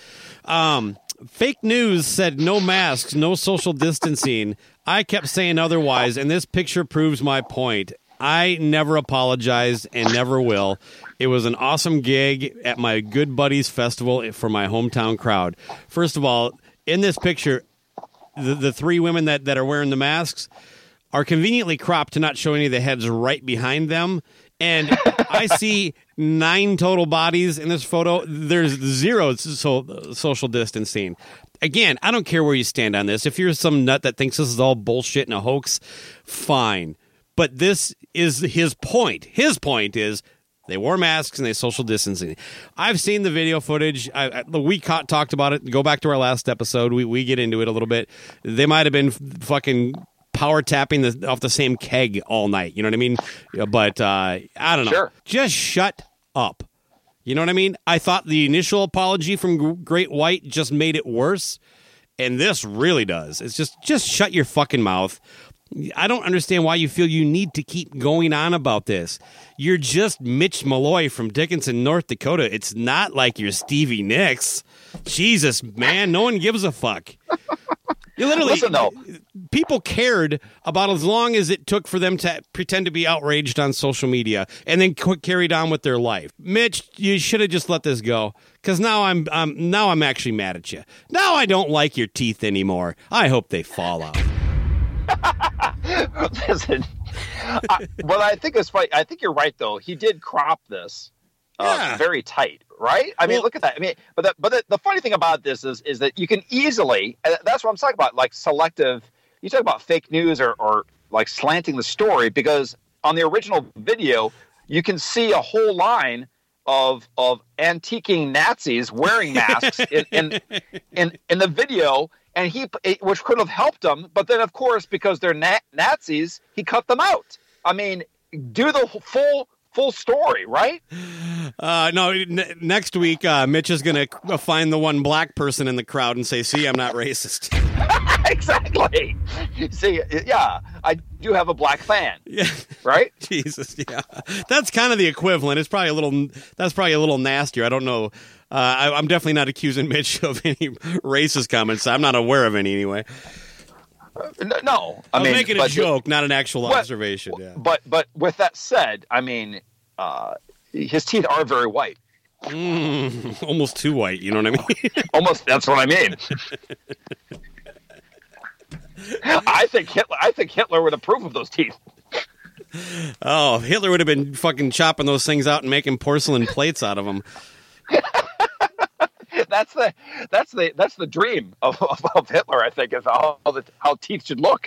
Fake news said no masks, no social distancing. I kept saying otherwise, and this picture proves my point. I never apologized and never will. It was an awesome gig at my Good Buddies Festival for my hometown crowd. First of all, in this picture, the 3 women that are wearing the masks are conveniently cropped to not show any of the heads right behind them. And I see 9 total bodies in this photo. There's 0 social distancing. Again, I don't care where you stand on this. If you're some nut that thinks this is all bullshit and a hoax, fine. But this is his point. His point is they wore masks and they social distancing. I've seen the video footage. We talked about it. Go back to our last episode. We get into it a little bit. They might have been fucking power tapping off the same keg all night. You know what I mean? But I don't know. Sure. Just shut up. You know what I mean? I thought the initial apology from Great White just made it worse, and this really does. It's just shut your fucking mouth. I don't understand why you feel you need to keep going on about this. You're just Mitch Malloy from Dickinson, North Dakota. It's not like you're Stevie Nicks. Jesus, man, no one gives a fuck. You literally, listen, though, people cared about as long as it took for them to pretend to be outraged on social media and then carried on with their life. Mitch, you should have just let this go, because now I'm actually mad at you. Now I don't like your teeth anymore. I hope they fall out. Listen, what I think is funny, I think you're right, though. He did crop this very tight, right? I mean, look at that. I mean, but the funny thing about this is that you can easily, that's what I'm talking about, like selective. You talk about fake news or like slanting the story, because on the original video, you can see a whole line of antiquing Nazis wearing masks in the video, and which could have helped them, but then of course because they're Nazis, he cut them out. I mean, do the full story, right? No, next week Mitch is going to find the one black person in the crowd and say, "See, I'm not racist." Exactly. See, yeah, I do have a black fan. Yeah. Right? Jesus, yeah. That's kind of the equivalent. That's probably a little nastier. I don't know. I'm definitely not accusing Mitch of any racist comments. I'm not aware of any anyway. No, I'm making a joke, not an actual observation. Yeah. But with that said, I mean, his teeth are very white. Almost too white. You know what I mean? Almost. That's what I mean. I think Hitler would approve of those teeth. Oh, Hitler would have been fucking chopping those things out and making porcelain plates out of them. That's the dream of Hitler, I think, is how teeth should look.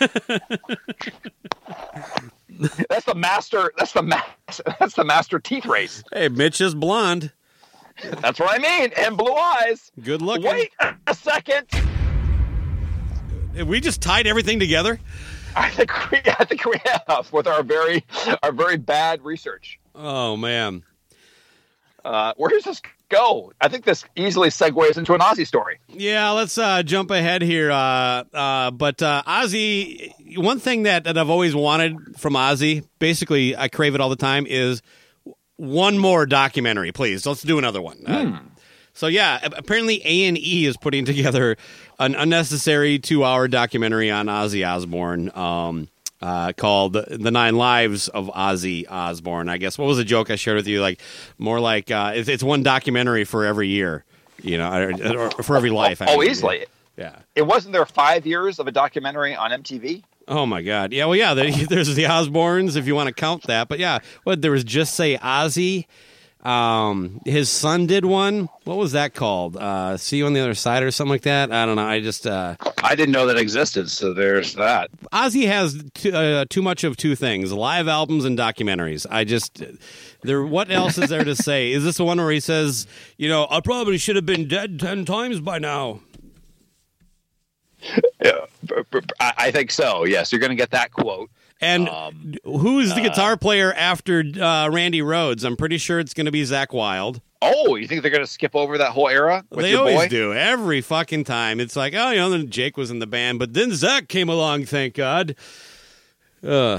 That's the master teeth race. Hey, Mitch is blonde. That's what I mean, and blue eyes. Good looking. Wait a second. Have we just tied everything together? I think we have with our very bad research. Oh man. Where does this go? I think this easily segues into an Ozzy story. Yeah, let's jump ahead here. But Ozzy, one thing that I've always wanted from Ozzy, basically I crave it all the time, is one more documentary, please. Let's do another one. So yeah, apparently A&E is putting together an unnecessary 2-hour documentary on Ozzy Osbourne called The 9 Lives of Ozzy Osbourne. I guess, what was the joke I shared with you? Like, more like it's one documentary for every year, you know, or for every life. Easily. Yeah. It wasn't there 5 years of a documentary on MTV? Oh my God. Yeah. Well, yeah. There's the Osbournes, if you want to count that. But yeah, there was Just Say Ozzy. His son did one. What was that called? See You on the Other Side or something like that? I don't know. I just I didn't know that existed, so there's that. Ozzy has too much of two things: live albums and documentaries. What else is there to say? Is this the one where he says, you know, I probably should have been dead 10 times by now? Yeah, I think so. Yes, you're going to get that quote. And who's the guitar player after Randy Rhoads? I'm pretty sure it's going to be Zakk Wylde. Oh, you think they're going to skip over that whole era with They your always boy? do. Every fucking time. It's like, oh, you know, then Jake was in the band, but then Zakk came along, thank God. Isn't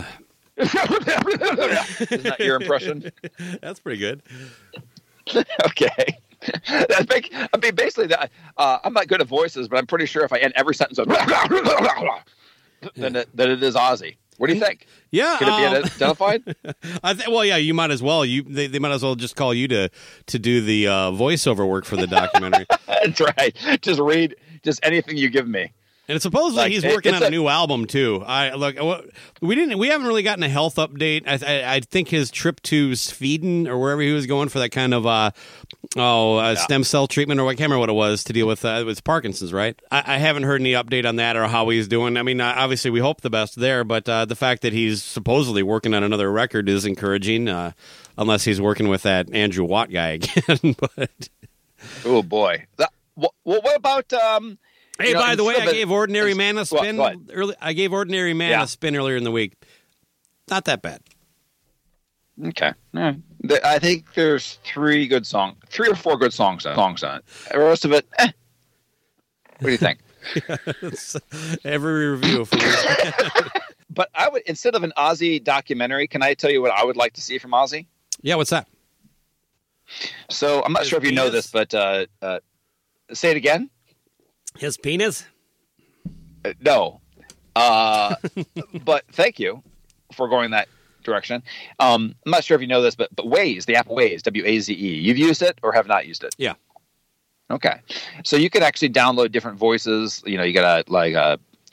that your impression? That's pretty good. Okay. I mean, basically, I'm not good at voices, but I'm pretty sure if I end every sentence with then it is Ozzy. What do you think? Yeah, could it be identified? Well, yeah, you might as well. They might as well just call you to do the voiceover work for the documentary. That's right. Just read anything you give me. And supposedly he's working on a new album too. We haven't really gotten a health update. I think his trip to Sweden or wherever he was going for that kind of stem cell treatment, or I can't remember what it was, to deal with Parkinson's, right? I haven't heard any update on that or how he's doing. I mean, obviously we hope the best there, but the fact that he's supposedly working on another record is encouraging, unless he's working with that Andrew Watt guy again. But oh boy, what about? Hey, by the way, I gave Ordinary Man a spin. I gave Ordinary Man a spin earlier in the week. Not that bad. Okay. I think there's 3 or 4 good songs on it. The rest of it, What do you think? Every review. But I would, instead of an Ozzy documentary, can I tell you what I would like to see from Ozzy? Yeah, what's that? So I'm not sure if you know this, but say it again. His penis? No. But thank you for going that direction. I'm not sure if you know this, but Waze, the app Waze, Waze, you've used it or have not used it? Yeah. Okay. So you can actually download different voices. You know, you got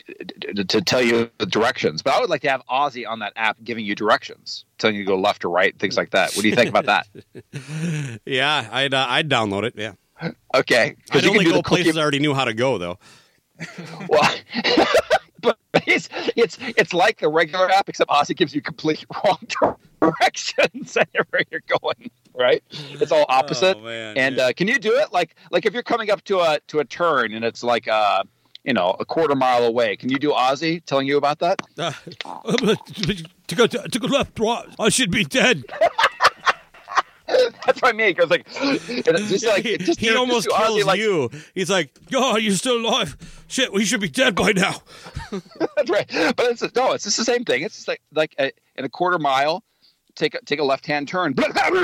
to tell you the directions. But I would like to have Ozzy on that app giving you directions, telling you to go left or right, things like that. What do you think about that? Yeah, I'd download it. Yeah. Okay. I'd only go places I already knew how to go, though. Well, but it's like the regular app, except Ozzy gives you complete wrong directions anywhere you're going. Right? It's all opposite. Oh, man, and yeah. Can you do it like if you're coming up to a turn and it's like a quarter mile away? Can you do Ozzy telling you about that? To go left, I should be dead. That's what I mean. Because he almost kills Ozzy, you. He's like, "Oh, you're still alive? Shit, we should be dead by now." That's right. But it's just the same thing. It's just like in a quarter mile. Take a left-hand turn.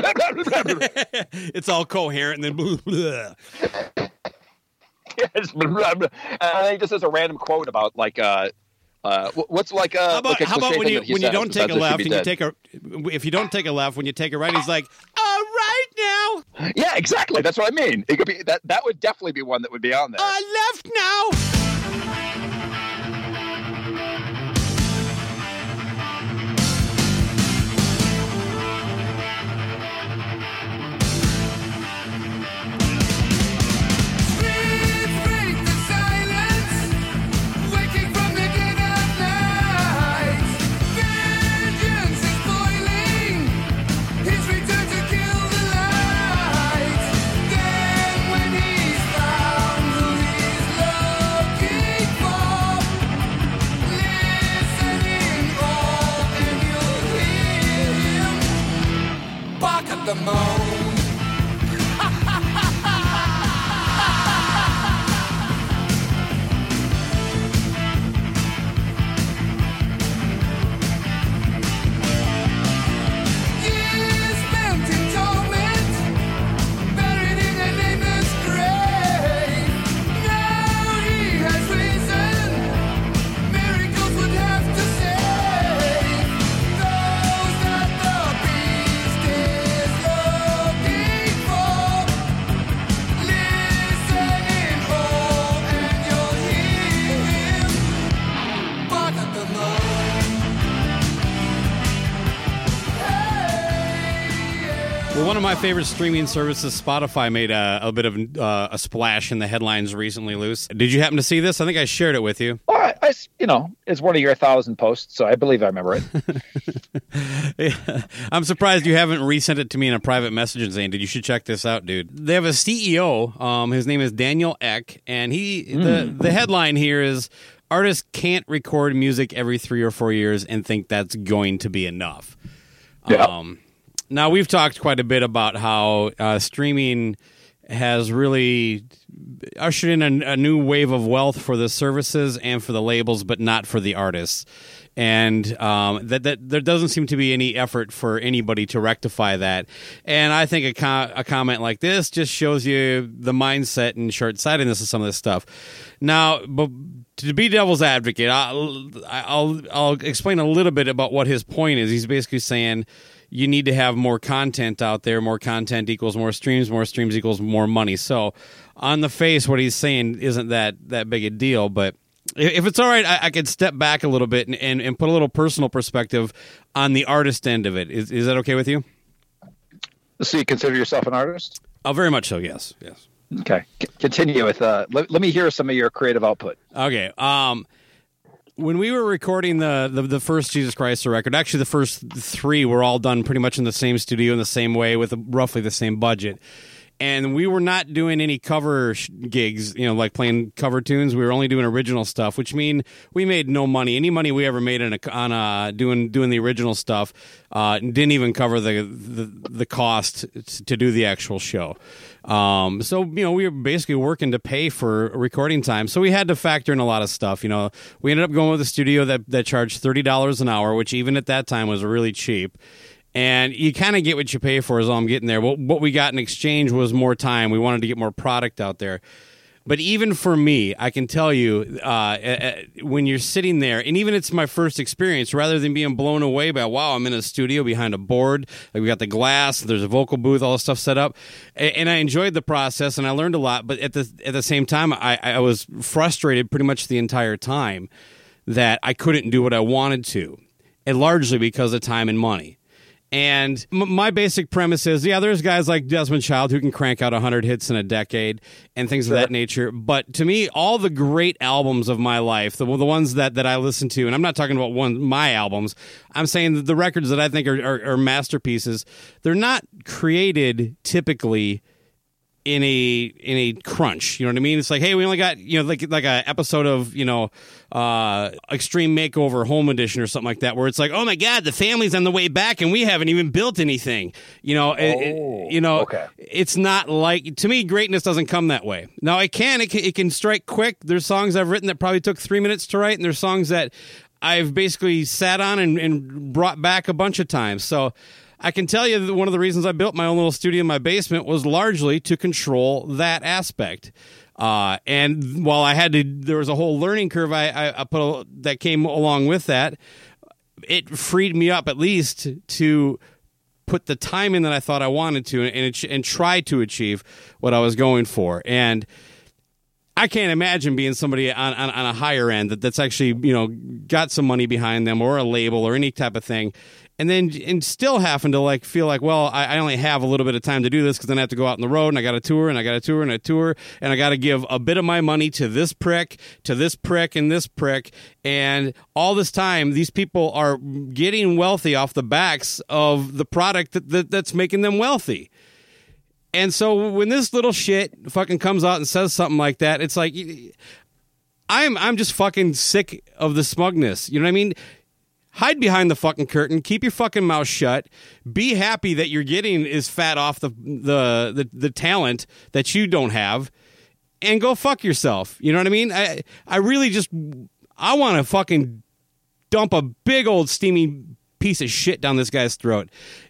It's all coherent, and then yes, and then he just has a random quote about what's like a. How about when you don't take a left and you take a if you don't take a left when you take a right, he's like, all right now. Yeah, exactly. That's what I mean. It could be that would definitely be one that would be on there. Left now. The moon. Years spent in torment, buried in a nameless grave. Now he has risen. Miracles would have to save those that the beast is looking for. Listen in hope and you'll hear him bark at the moon. Well, one of my favorite streaming services, Spotify, made a bit of a splash in the headlines recently, Luce. Did you happen to see this? I think I shared it with you. Well, it's one of your 1,000 posts, so I believe I remember it. Yeah. I'm surprised you haven't resent it to me in a private message and saying, "Dude, you should check this out, dude." They have a CEO. His name is Daniel Ek, and the headline here is, "Artists can't record music every 3 or 4 years and think that's going to be enough." Yeah. Now, we've talked quite a bit about how streaming has really ushered in a new wave of wealth for the services and for the labels, but not for the artists. And that there doesn't seem to be any effort for anybody to rectify that. And I think a comment like this just shows you the mindset and short-sightedness of some of this stuff. Now, but to be devil's advocate, I'll explain a little bit about what his point is. He's basically saying you need to have more content out there. More content equals more streams equals more money. So on the face, what he's saying isn't that big a deal. But if it's all right, I could step back a little bit and put a little personal perspective on the artist end of it. Is that okay with you? So you consider yourself an artist? Oh, very much so, yes. Okay. Continue with, let me hear some of your creative output. Okay. When we were recording the first Jesus Christ record, actually the first 3 were all done pretty much in the same studio in the same way with roughly the same budget. And we were not doing any cover gigs, like playing cover tunes. We were only doing original stuff, which mean we made no money. Any money we ever made on doing the original stuff didn't even cover the cost to do the actual show. So we were basically working to pay for recording time. So we had to factor in a lot of stuff. We ended up going with a studio that charged $30 an hour, which even at that time was really cheap. And you kind of get what you pay for is all I'm getting there. What we got in exchange was more time. We wanted to get more product out there. But even for me, I can tell you, when you're sitting there, and even it's my first experience, rather than being blown away by, wow, I'm in a studio behind a board, like we got the glass, there's a vocal booth, all this stuff set up, and I enjoyed the process, and I learned a lot, but at the same time, I was frustrated pretty much the entire time that I couldn't do what I wanted to, and largely because of time and money. And my basic premise is, yeah, there's guys like Desmond Child who can crank out 100 hits in a decade and things of that nature. But to me, all the great albums of my life, the ones that I listen to, and I'm not talking about my albums, I'm saying that the records that I think are masterpieces, they're not created typically in a crunch. You know what I mean? It's like, hey, we only got, like a episode of, Extreme Makeover Home Edition or something like that, where it's like, oh my God, the family's on the way back and we haven't even built anything. Okay. It's not like, to me, greatness doesn't come that way. Now it can strike quick. There's songs I've written that probably took 3 minutes to write, and there's songs that I've basically sat on and brought back a bunch of times. So I can tell you that one of the reasons I built my own little studio in my basement was largely to control that aspect. And while there was a whole learning curve I put that came along with that, it freed me up at least to put the time in that I thought I wanted to and try to achieve what I was going for. And I can't imagine being somebody on a higher end that's actually, got some money behind them or a label or any type of thing. And still having to feel like, well, I only have a little bit of time to do this because then I have to go out on the road and I got to tour and I got to tour and I tour and I got to give a bit of my money to this prick, and this prick. And all this time, these people are getting wealthy off the backs of the product that's making them wealthy. And so when this little shit fucking comes out and says something like that, it's like, I'm just fucking sick of the smugness. You know what I mean? Hide behind the fucking curtain. Keep your fucking mouth shut. Be happy that you're getting is fat off the talent that you don't have, and go fuck yourself. You know what I mean? I really I want to fucking dump a big old steamy piece of shit down this guy's throat.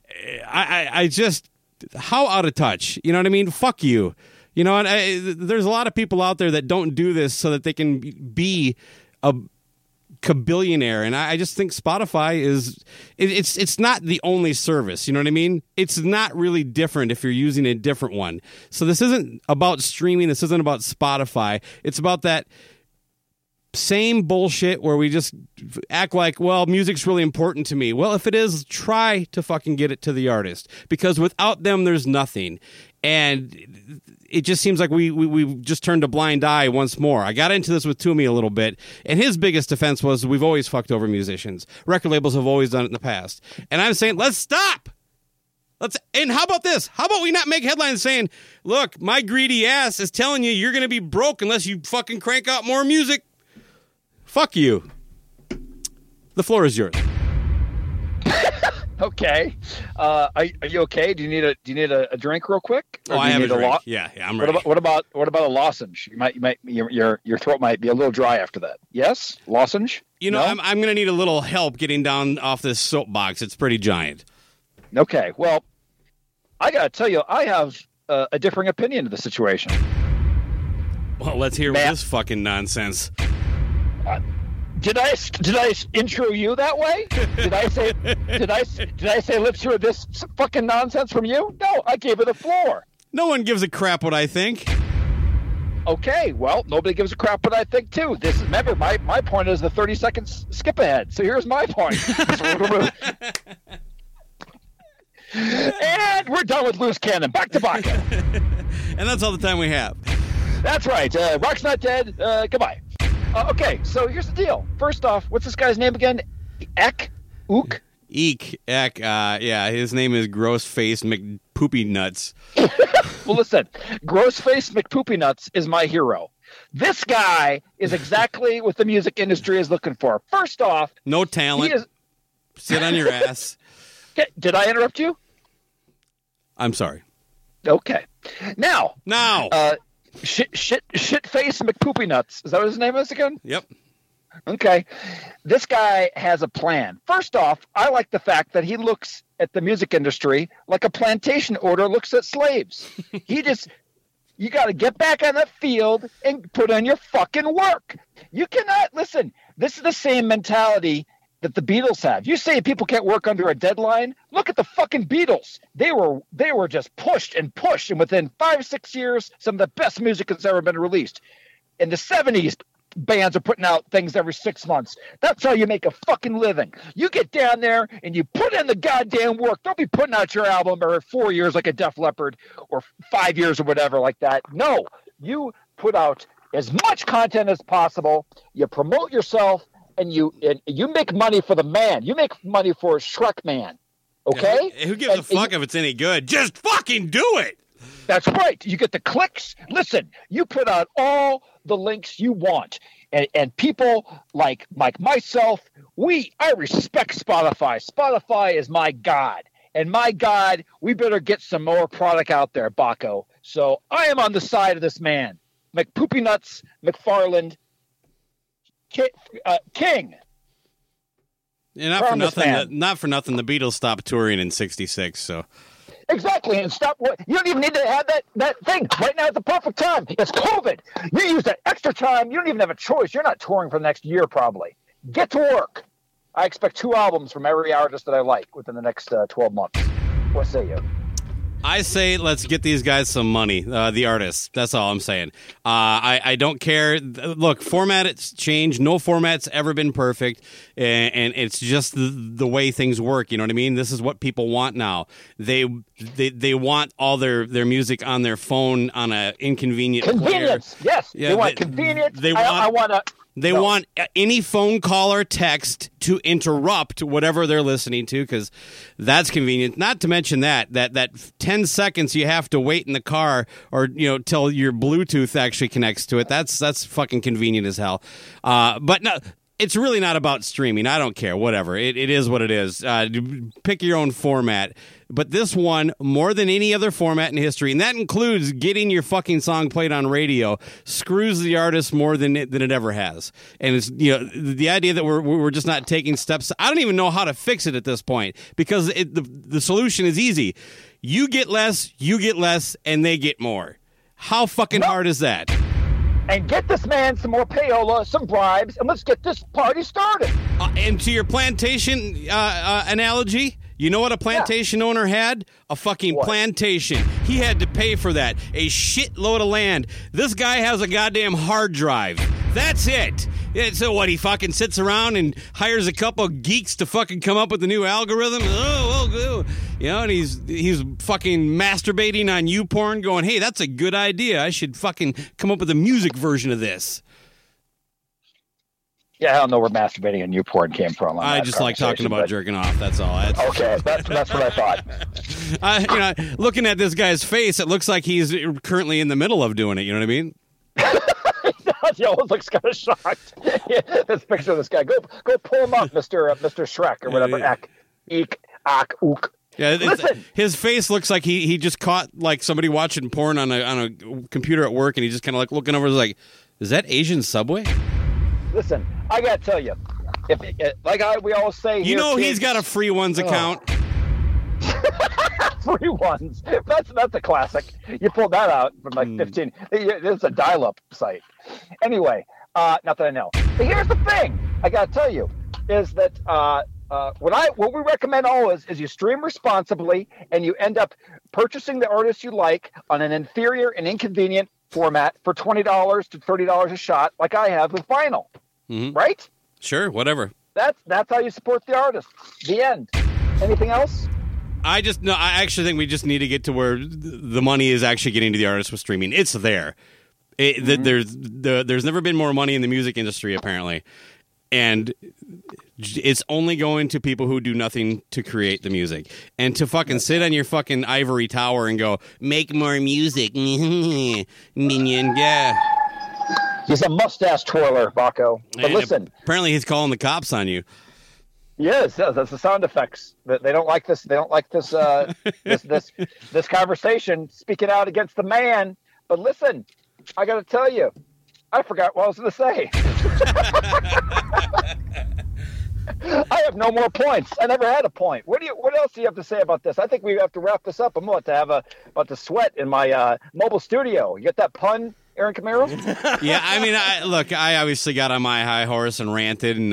I just, how out of touch. You know what I mean? Fuck you. And there's a lot of people out there that don't do this so that they can be a billionaire, and I just think Spotify it's not the only service. You know what I mean? It's not really different if you're using a different one. So this isn't about streaming. This isn't about Spotify. It's about that same bullshit where we just act like, well, music's really important to me. Well, if it is, try to fucking get it to the artist, because without them, there's nothing. And it just seems like we just turned a blind eye once more. I got into this with Toomey a little bit, and his biggest defense was we've always fucked over musicians. Record labels have always done it in the past. And I'm saying, let's stop. And how about this? How about we not make headlines saying, look, my greedy ass is telling you you're going to be broke unless you fucking crank out more music. Fuck you. The floor is yours. Okay. Are you okay? Do you need a drink real quick? Or I have a drink. Yeah, I'm ready. What about a lozenge? Your throat might be a little dry after that. Yes, lozenge. No? I'm going to need a little help getting down off this soapbox. It's pretty giant. Okay. Well, I got to tell you, I have a differing opinion of the situation. Well, let's hear this fucking nonsense. Did I intro you that way? Did I say let's hear this fucking nonsense from you? No, I gave her the floor. No one gives a crap what I think. Okay, well, nobody gives a crap what I think too. Remember, my point is the 30 seconds skip ahead. So here's my point. And we're done with Loose Cannon. Back to Baca. And that's all the time we have. That's right. Rock's not dead. Goodbye. Okay, so here's the deal. First off, what's this guy's name again? Eck? Ook? Eek. Eck. Yeah, his name is Grossface McPoopy Nuts. Well, listen, Grossface McPoopy Nuts is my hero. This guy is exactly what the music industry is looking for. First off, no talent. Sit on your ass. Okay, did I interrupt you? I'm sorry. Okay. Now. Shit face McPoopy Nuts. Is that what his name is again? Yep. Okay. This guy has a plan. First off, I like the fact that he looks at the music industry like a plantation owner looks at slaves. You got to get back on the field and put in your fucking work. You cannot listen. This is the same mentality that the Beatles have. You say people can't work under a deadline. Look at the fucking Beatles. They were just pushed, and within 5-6 years, some of the best music has ever been released. In the 70s, bands are putting out things every 6 months. That's how you make a fucking living. You get down there and you put in the goddamn work. Don't be putting out your album every 4 years like a Def Leppard or 5 years or whatever like that. No, you put out as much content as possible. You promote yourself, and you make money for the man. You make money for Shrek Man. Okay? Yeah, who gives a fuck if it's any good? Just fucking do it. That's right. You get the clicks. Listen, you put out all the links you want. And people like myself, I respect Spotify. Spotify is my God. And my God, we better get some more product out there, Baco. So I am on the side of this man. McPoopy Nuts, McFarland, King. Yeah, not for nothing, the Beatles stopped touring in '66, so... Exactly, and stop. You don't even need to have that thing. Right now, it's the perfect time. It's COVID. You use that extra time. You don't even have a choice. You're not touring for the next year, probably. Get to work. I expect 2 albums from every artist that I like within the next 12 months. What say you? I say let's get these guys some money, the artists. That's all I'm saying. I don't care. Look, formats change. No format's ever been perfect, and it's just the way things work. You know what I mean? This is what people want now. They want all their music on their phone on an inconvenient convenience. Player. Yes, yeah, they want convenience. They want any phone call or text to interrupt whatever they're listening to, because that's convenient. Not to mention that 10 seconds you have to wait in the car, or till your Bluetooth actually connects to it. That's fucking convenient as hell. But no, it's really not about streaming. I don't care. Whatever. It is what it is. Pick your own format. But this one, more than any other format in history, and that includes getting your fucking song played on radio, screws the artist more than it ever has. And it's the idea that we're just not taking steps. I don't even know how to fix it at this point, because the solution is easy. You get less, and they get more. How fucking hard is that? And get this man some more payola, some bribes, and let's get this party started. And to your plantation analogy, you know what a plantation owner had? A fucking plantation. He had to pay for that. A shitload of land. This guy has a goddamn hard drive. That's it. So what, he fucking sits around and hires a couple of geeks to fucking come up with a new algorithm? And he's fucking masturbating on YouPorn going, hey, that's a good idea. I should fucking come up with a music version of this. Yeah, I don't know where masturbating and YouPorn came from. I just like talking about jerking off. That's all. Okay, that's what I thought. Looking at this guy's face, it looks like he's currently in the middle of doing it. You know what I mean? He always looks kind of shocked. This picture of this guy. Go pull him up, Mr. Shrek or whatever. Ook. Yeah, his face looks like he just caught like somebody watching porn on a computer at work, and he just kind of like looking over, like, is that Asian Subway? Listen, I gotta tell you, we always say, he's got a Free Ones account. Free Ones. That's a classic. You pulled that out from like 15. It's a dial-up site. Anyway, not that I know. But here's the thing I gotta tell you is that what we recommend always is you stream responsibly, and you end up purchasing the artist you like on an inferior and inconvenient format for $20 to $30 a shot, like I have with vinyl. Mm-hmm. Right? Sure, whatever. That's how you support the artist. The end. Anything else? I actually think we just need to get to where the money is actually getting to the artist with streaming. It's there. There's never been more money in the music industry, apparently. And it's only going to people who do nothing to create the music. And to fucking sit on your fucking ivory tower and go, make more music. Minion, yeah. He's a mustache twirler, Baco. But listen. Apparently he's calling the cops on you. Yes, that's the sound effects. They don't like this. They don't like this. This conversation speaking out against the man. But listen, I got to tell you, I forgot what I was going to say. I have no more points. I never had a point. What else do you have to say about this? I think we have to wrap this up. I'm about to sweat in my mobile studio. You get that pun, Aaron Camaro? Yeah, I mean, I obviously got on my high horse and ranted, and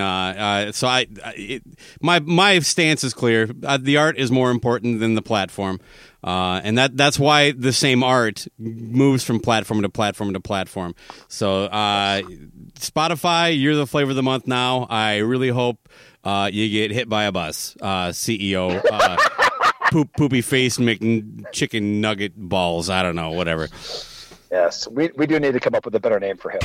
my stance is clear. The art is more important than the platform, and that's why the same art moves from platform to platform to platform. So, Spotify, you're the flavor of the month now. I really hope you get hit by a bus, CEO. Poopy face chicken nugget balls. I don't know, whatever. Yes, we do need to come up with a better name for him.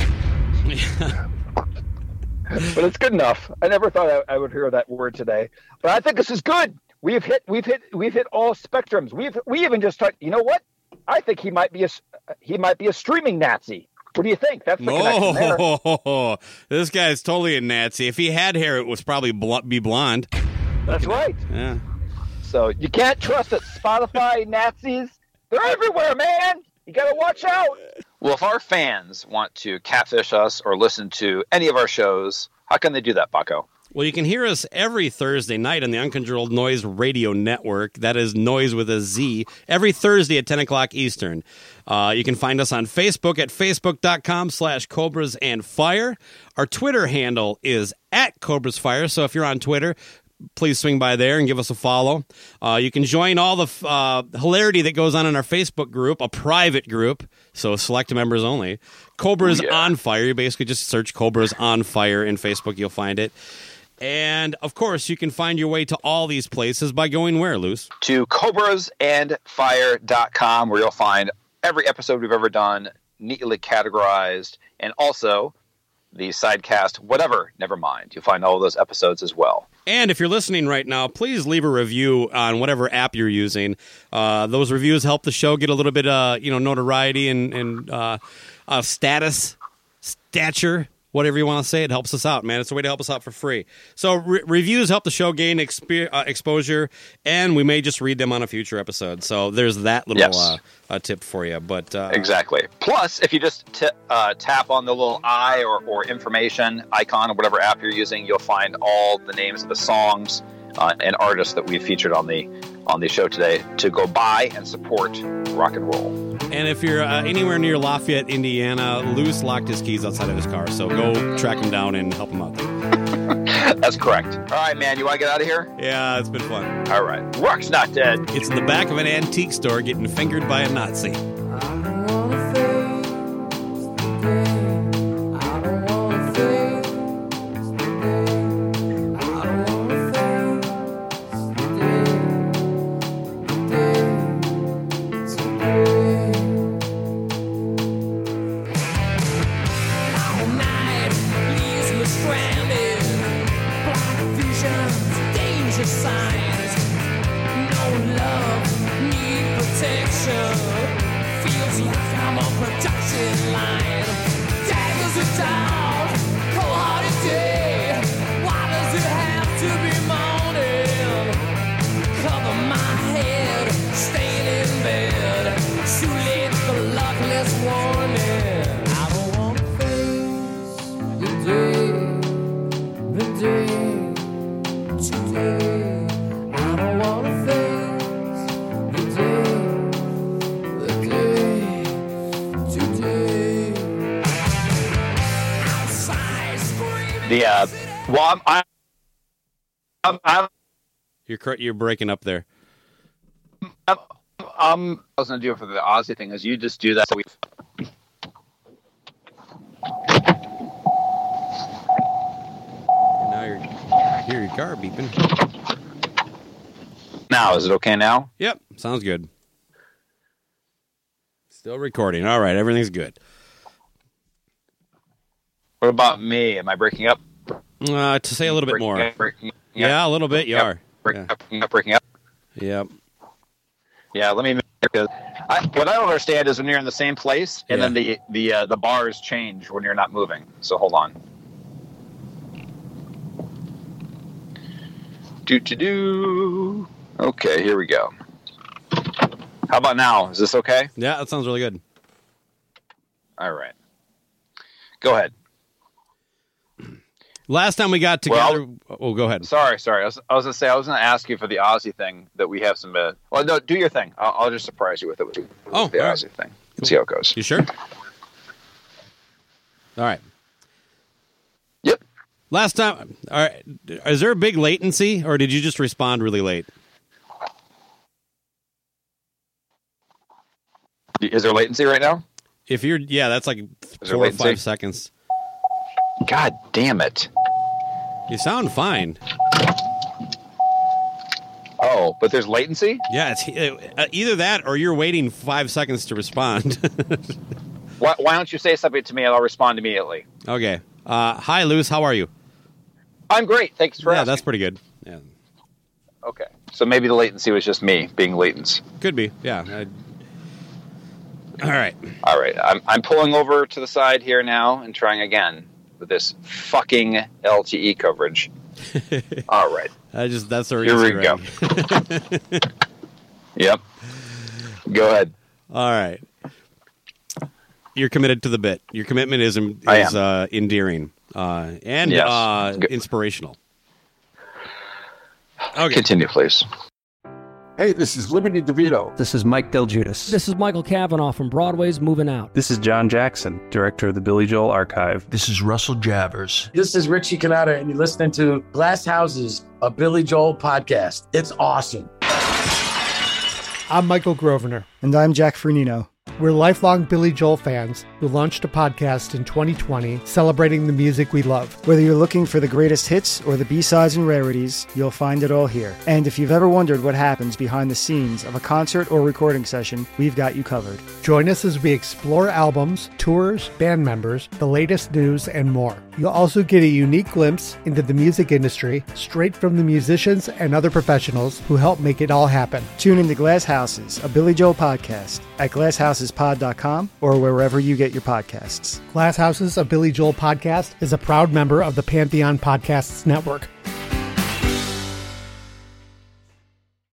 But it's good enough. I never thought I would hear that word today, but I think this is good. We've hit all spectrums. We even just talked. You know what? I think he might be a streaming Nazi. What do you think? That's the connection there. This guy's totally a Nazi. If he had hair, it was probably be blonde. That's right. Yeah. So you can't trust that Spotify Nazis. They're everywhere, man. You got to watch out. Well, if our fans want to catfish us or listen to any of our shows, how can they do that, Baco? Well, you can hear us every Thursday night on the Uncontrolled Noise Radio Network. That is Noise with a Z. Every Thursday at 10 o'clock Eastern. You can find us on Facebook at facebook.com/CobrasAndFire. Our Twitter handle is @CobrasFire. So if you're on Twitter, please swing by there and give us a follow. You can join all the hilarity that goes on in our Facebook group, a private group, so select members only. Cobras on Fire. You basically just search Cobras on Fire in Facebook. You'll find it. And, of course, you can find your way to all these places by going where, Luce? To cobrasandfire.com, where you'll find every episode we've ever done, neatly categorized, and also the sidecast, whatever, never mind. You'll find all of those episodes as well. And if you're listening right now, please leave a review on whatever app you're using. Those reviews help the show get a little bit, notoriety and stature, whatever you want to say. It helps us out, man. It's a way to help us out for free. So reviews help the show gain exposure, and we may just read them on a future episode. So there's that little tip for you. But exactly. Plus, if you just tap on the little eye or information icon or whatever app you're using, you'll find all the names of the songs and artists that we've featured on the show today to go buy and support rock and roll. And if you're anywhere near Lafayette, Indiana, Luce locked his keys outside of his car, so go track him down and help him out there. That's correct. All right, man, you want to get out of here? Yeah, it's been fun. All right. Rock's not dead. It's in the back of an antique store getting fingered by a Nazi. You're breaking up there. I was going to do it for the Aussie thing, is you just do that. So now you hear your car beeping. Now, is it okay now? Yep, sounds good. Still recording. All right, everything's good. What about me? Am I breaking up? To say a little bit more. Yeah, a little bit. You are. Breaking up. Yep. Yeah, let me. What I don't understand is when you're in the same place, and then the bars change when you're not moving. So hold on. Do. Okay, here we go. How about now? Is this okay? Yeah, that sounds really good. All right. Go ahead. Last time we got together. Go ahead. Sorry. I was going to say, I was going to ask you for the Aussie thing that we have some. Well, no, do your thing. I'll just surprise you with it. With the Aussie thing. Let's see how it goes. You sure? All right. Yep. Last time, all right. Is there a big latency, or did you just respond really late? Is there latency right now? That's like 4 or 5 seconds. God damn it. You sound fine. Oh, but there's latency? Yeah, it's either that or you're waiting 5 seconds to respond. Why don't you say something to me and I'll respond immediately? Okay. Hi, Luce. How are you? I'm great. Thanks for asking. Yeah, that's pretty good. Yeah. Okay. So maybe the latency was just me being latent. Could be. Yeah. All right. I'm pulling over to the side here now and trying again with this fucking LTE coverage. All right. That's the reason. Here we go. Yep. Go ahead. All right. You're committed to the bit. Your commitment is endearing and inspirational. Okay. Continue, please. Hey, this is Liberty DeVito. This is Mike Del Giudice. This is Michael Cavanaugh from Broadway's Moving Out. This is John Jackson, director of the Billy Joel Archive. This is Russell Javers. This is Richie Cannata, and you're listening to Glass Houses, a Billy Joel podcast. It's awesome. I'm Michael Grosvenor. And I'm Jack Fernino. We're lifelong Billy Joel fans who launched a podcast in 2020 celebrating the music we love. Whether you're looking for the greatest hits or the B-sides and rarities, you'll find it all here. And if you've ever wondered what happens behind the scenes of a concert or recording session, we've got you covered. Join us as we explore albums, tours, band members, the latest news, and more. You'll also get a unique glimpse into the music industry straight from the musicians and other professionals who help make it all happen. Tune into Glass Houses, a Billy Joel podcast at glasshouses.com or wherever you get your podcasts. Glass Houses, a Billy Joel podcast is a proud member of the Pantheon Podcasts Network.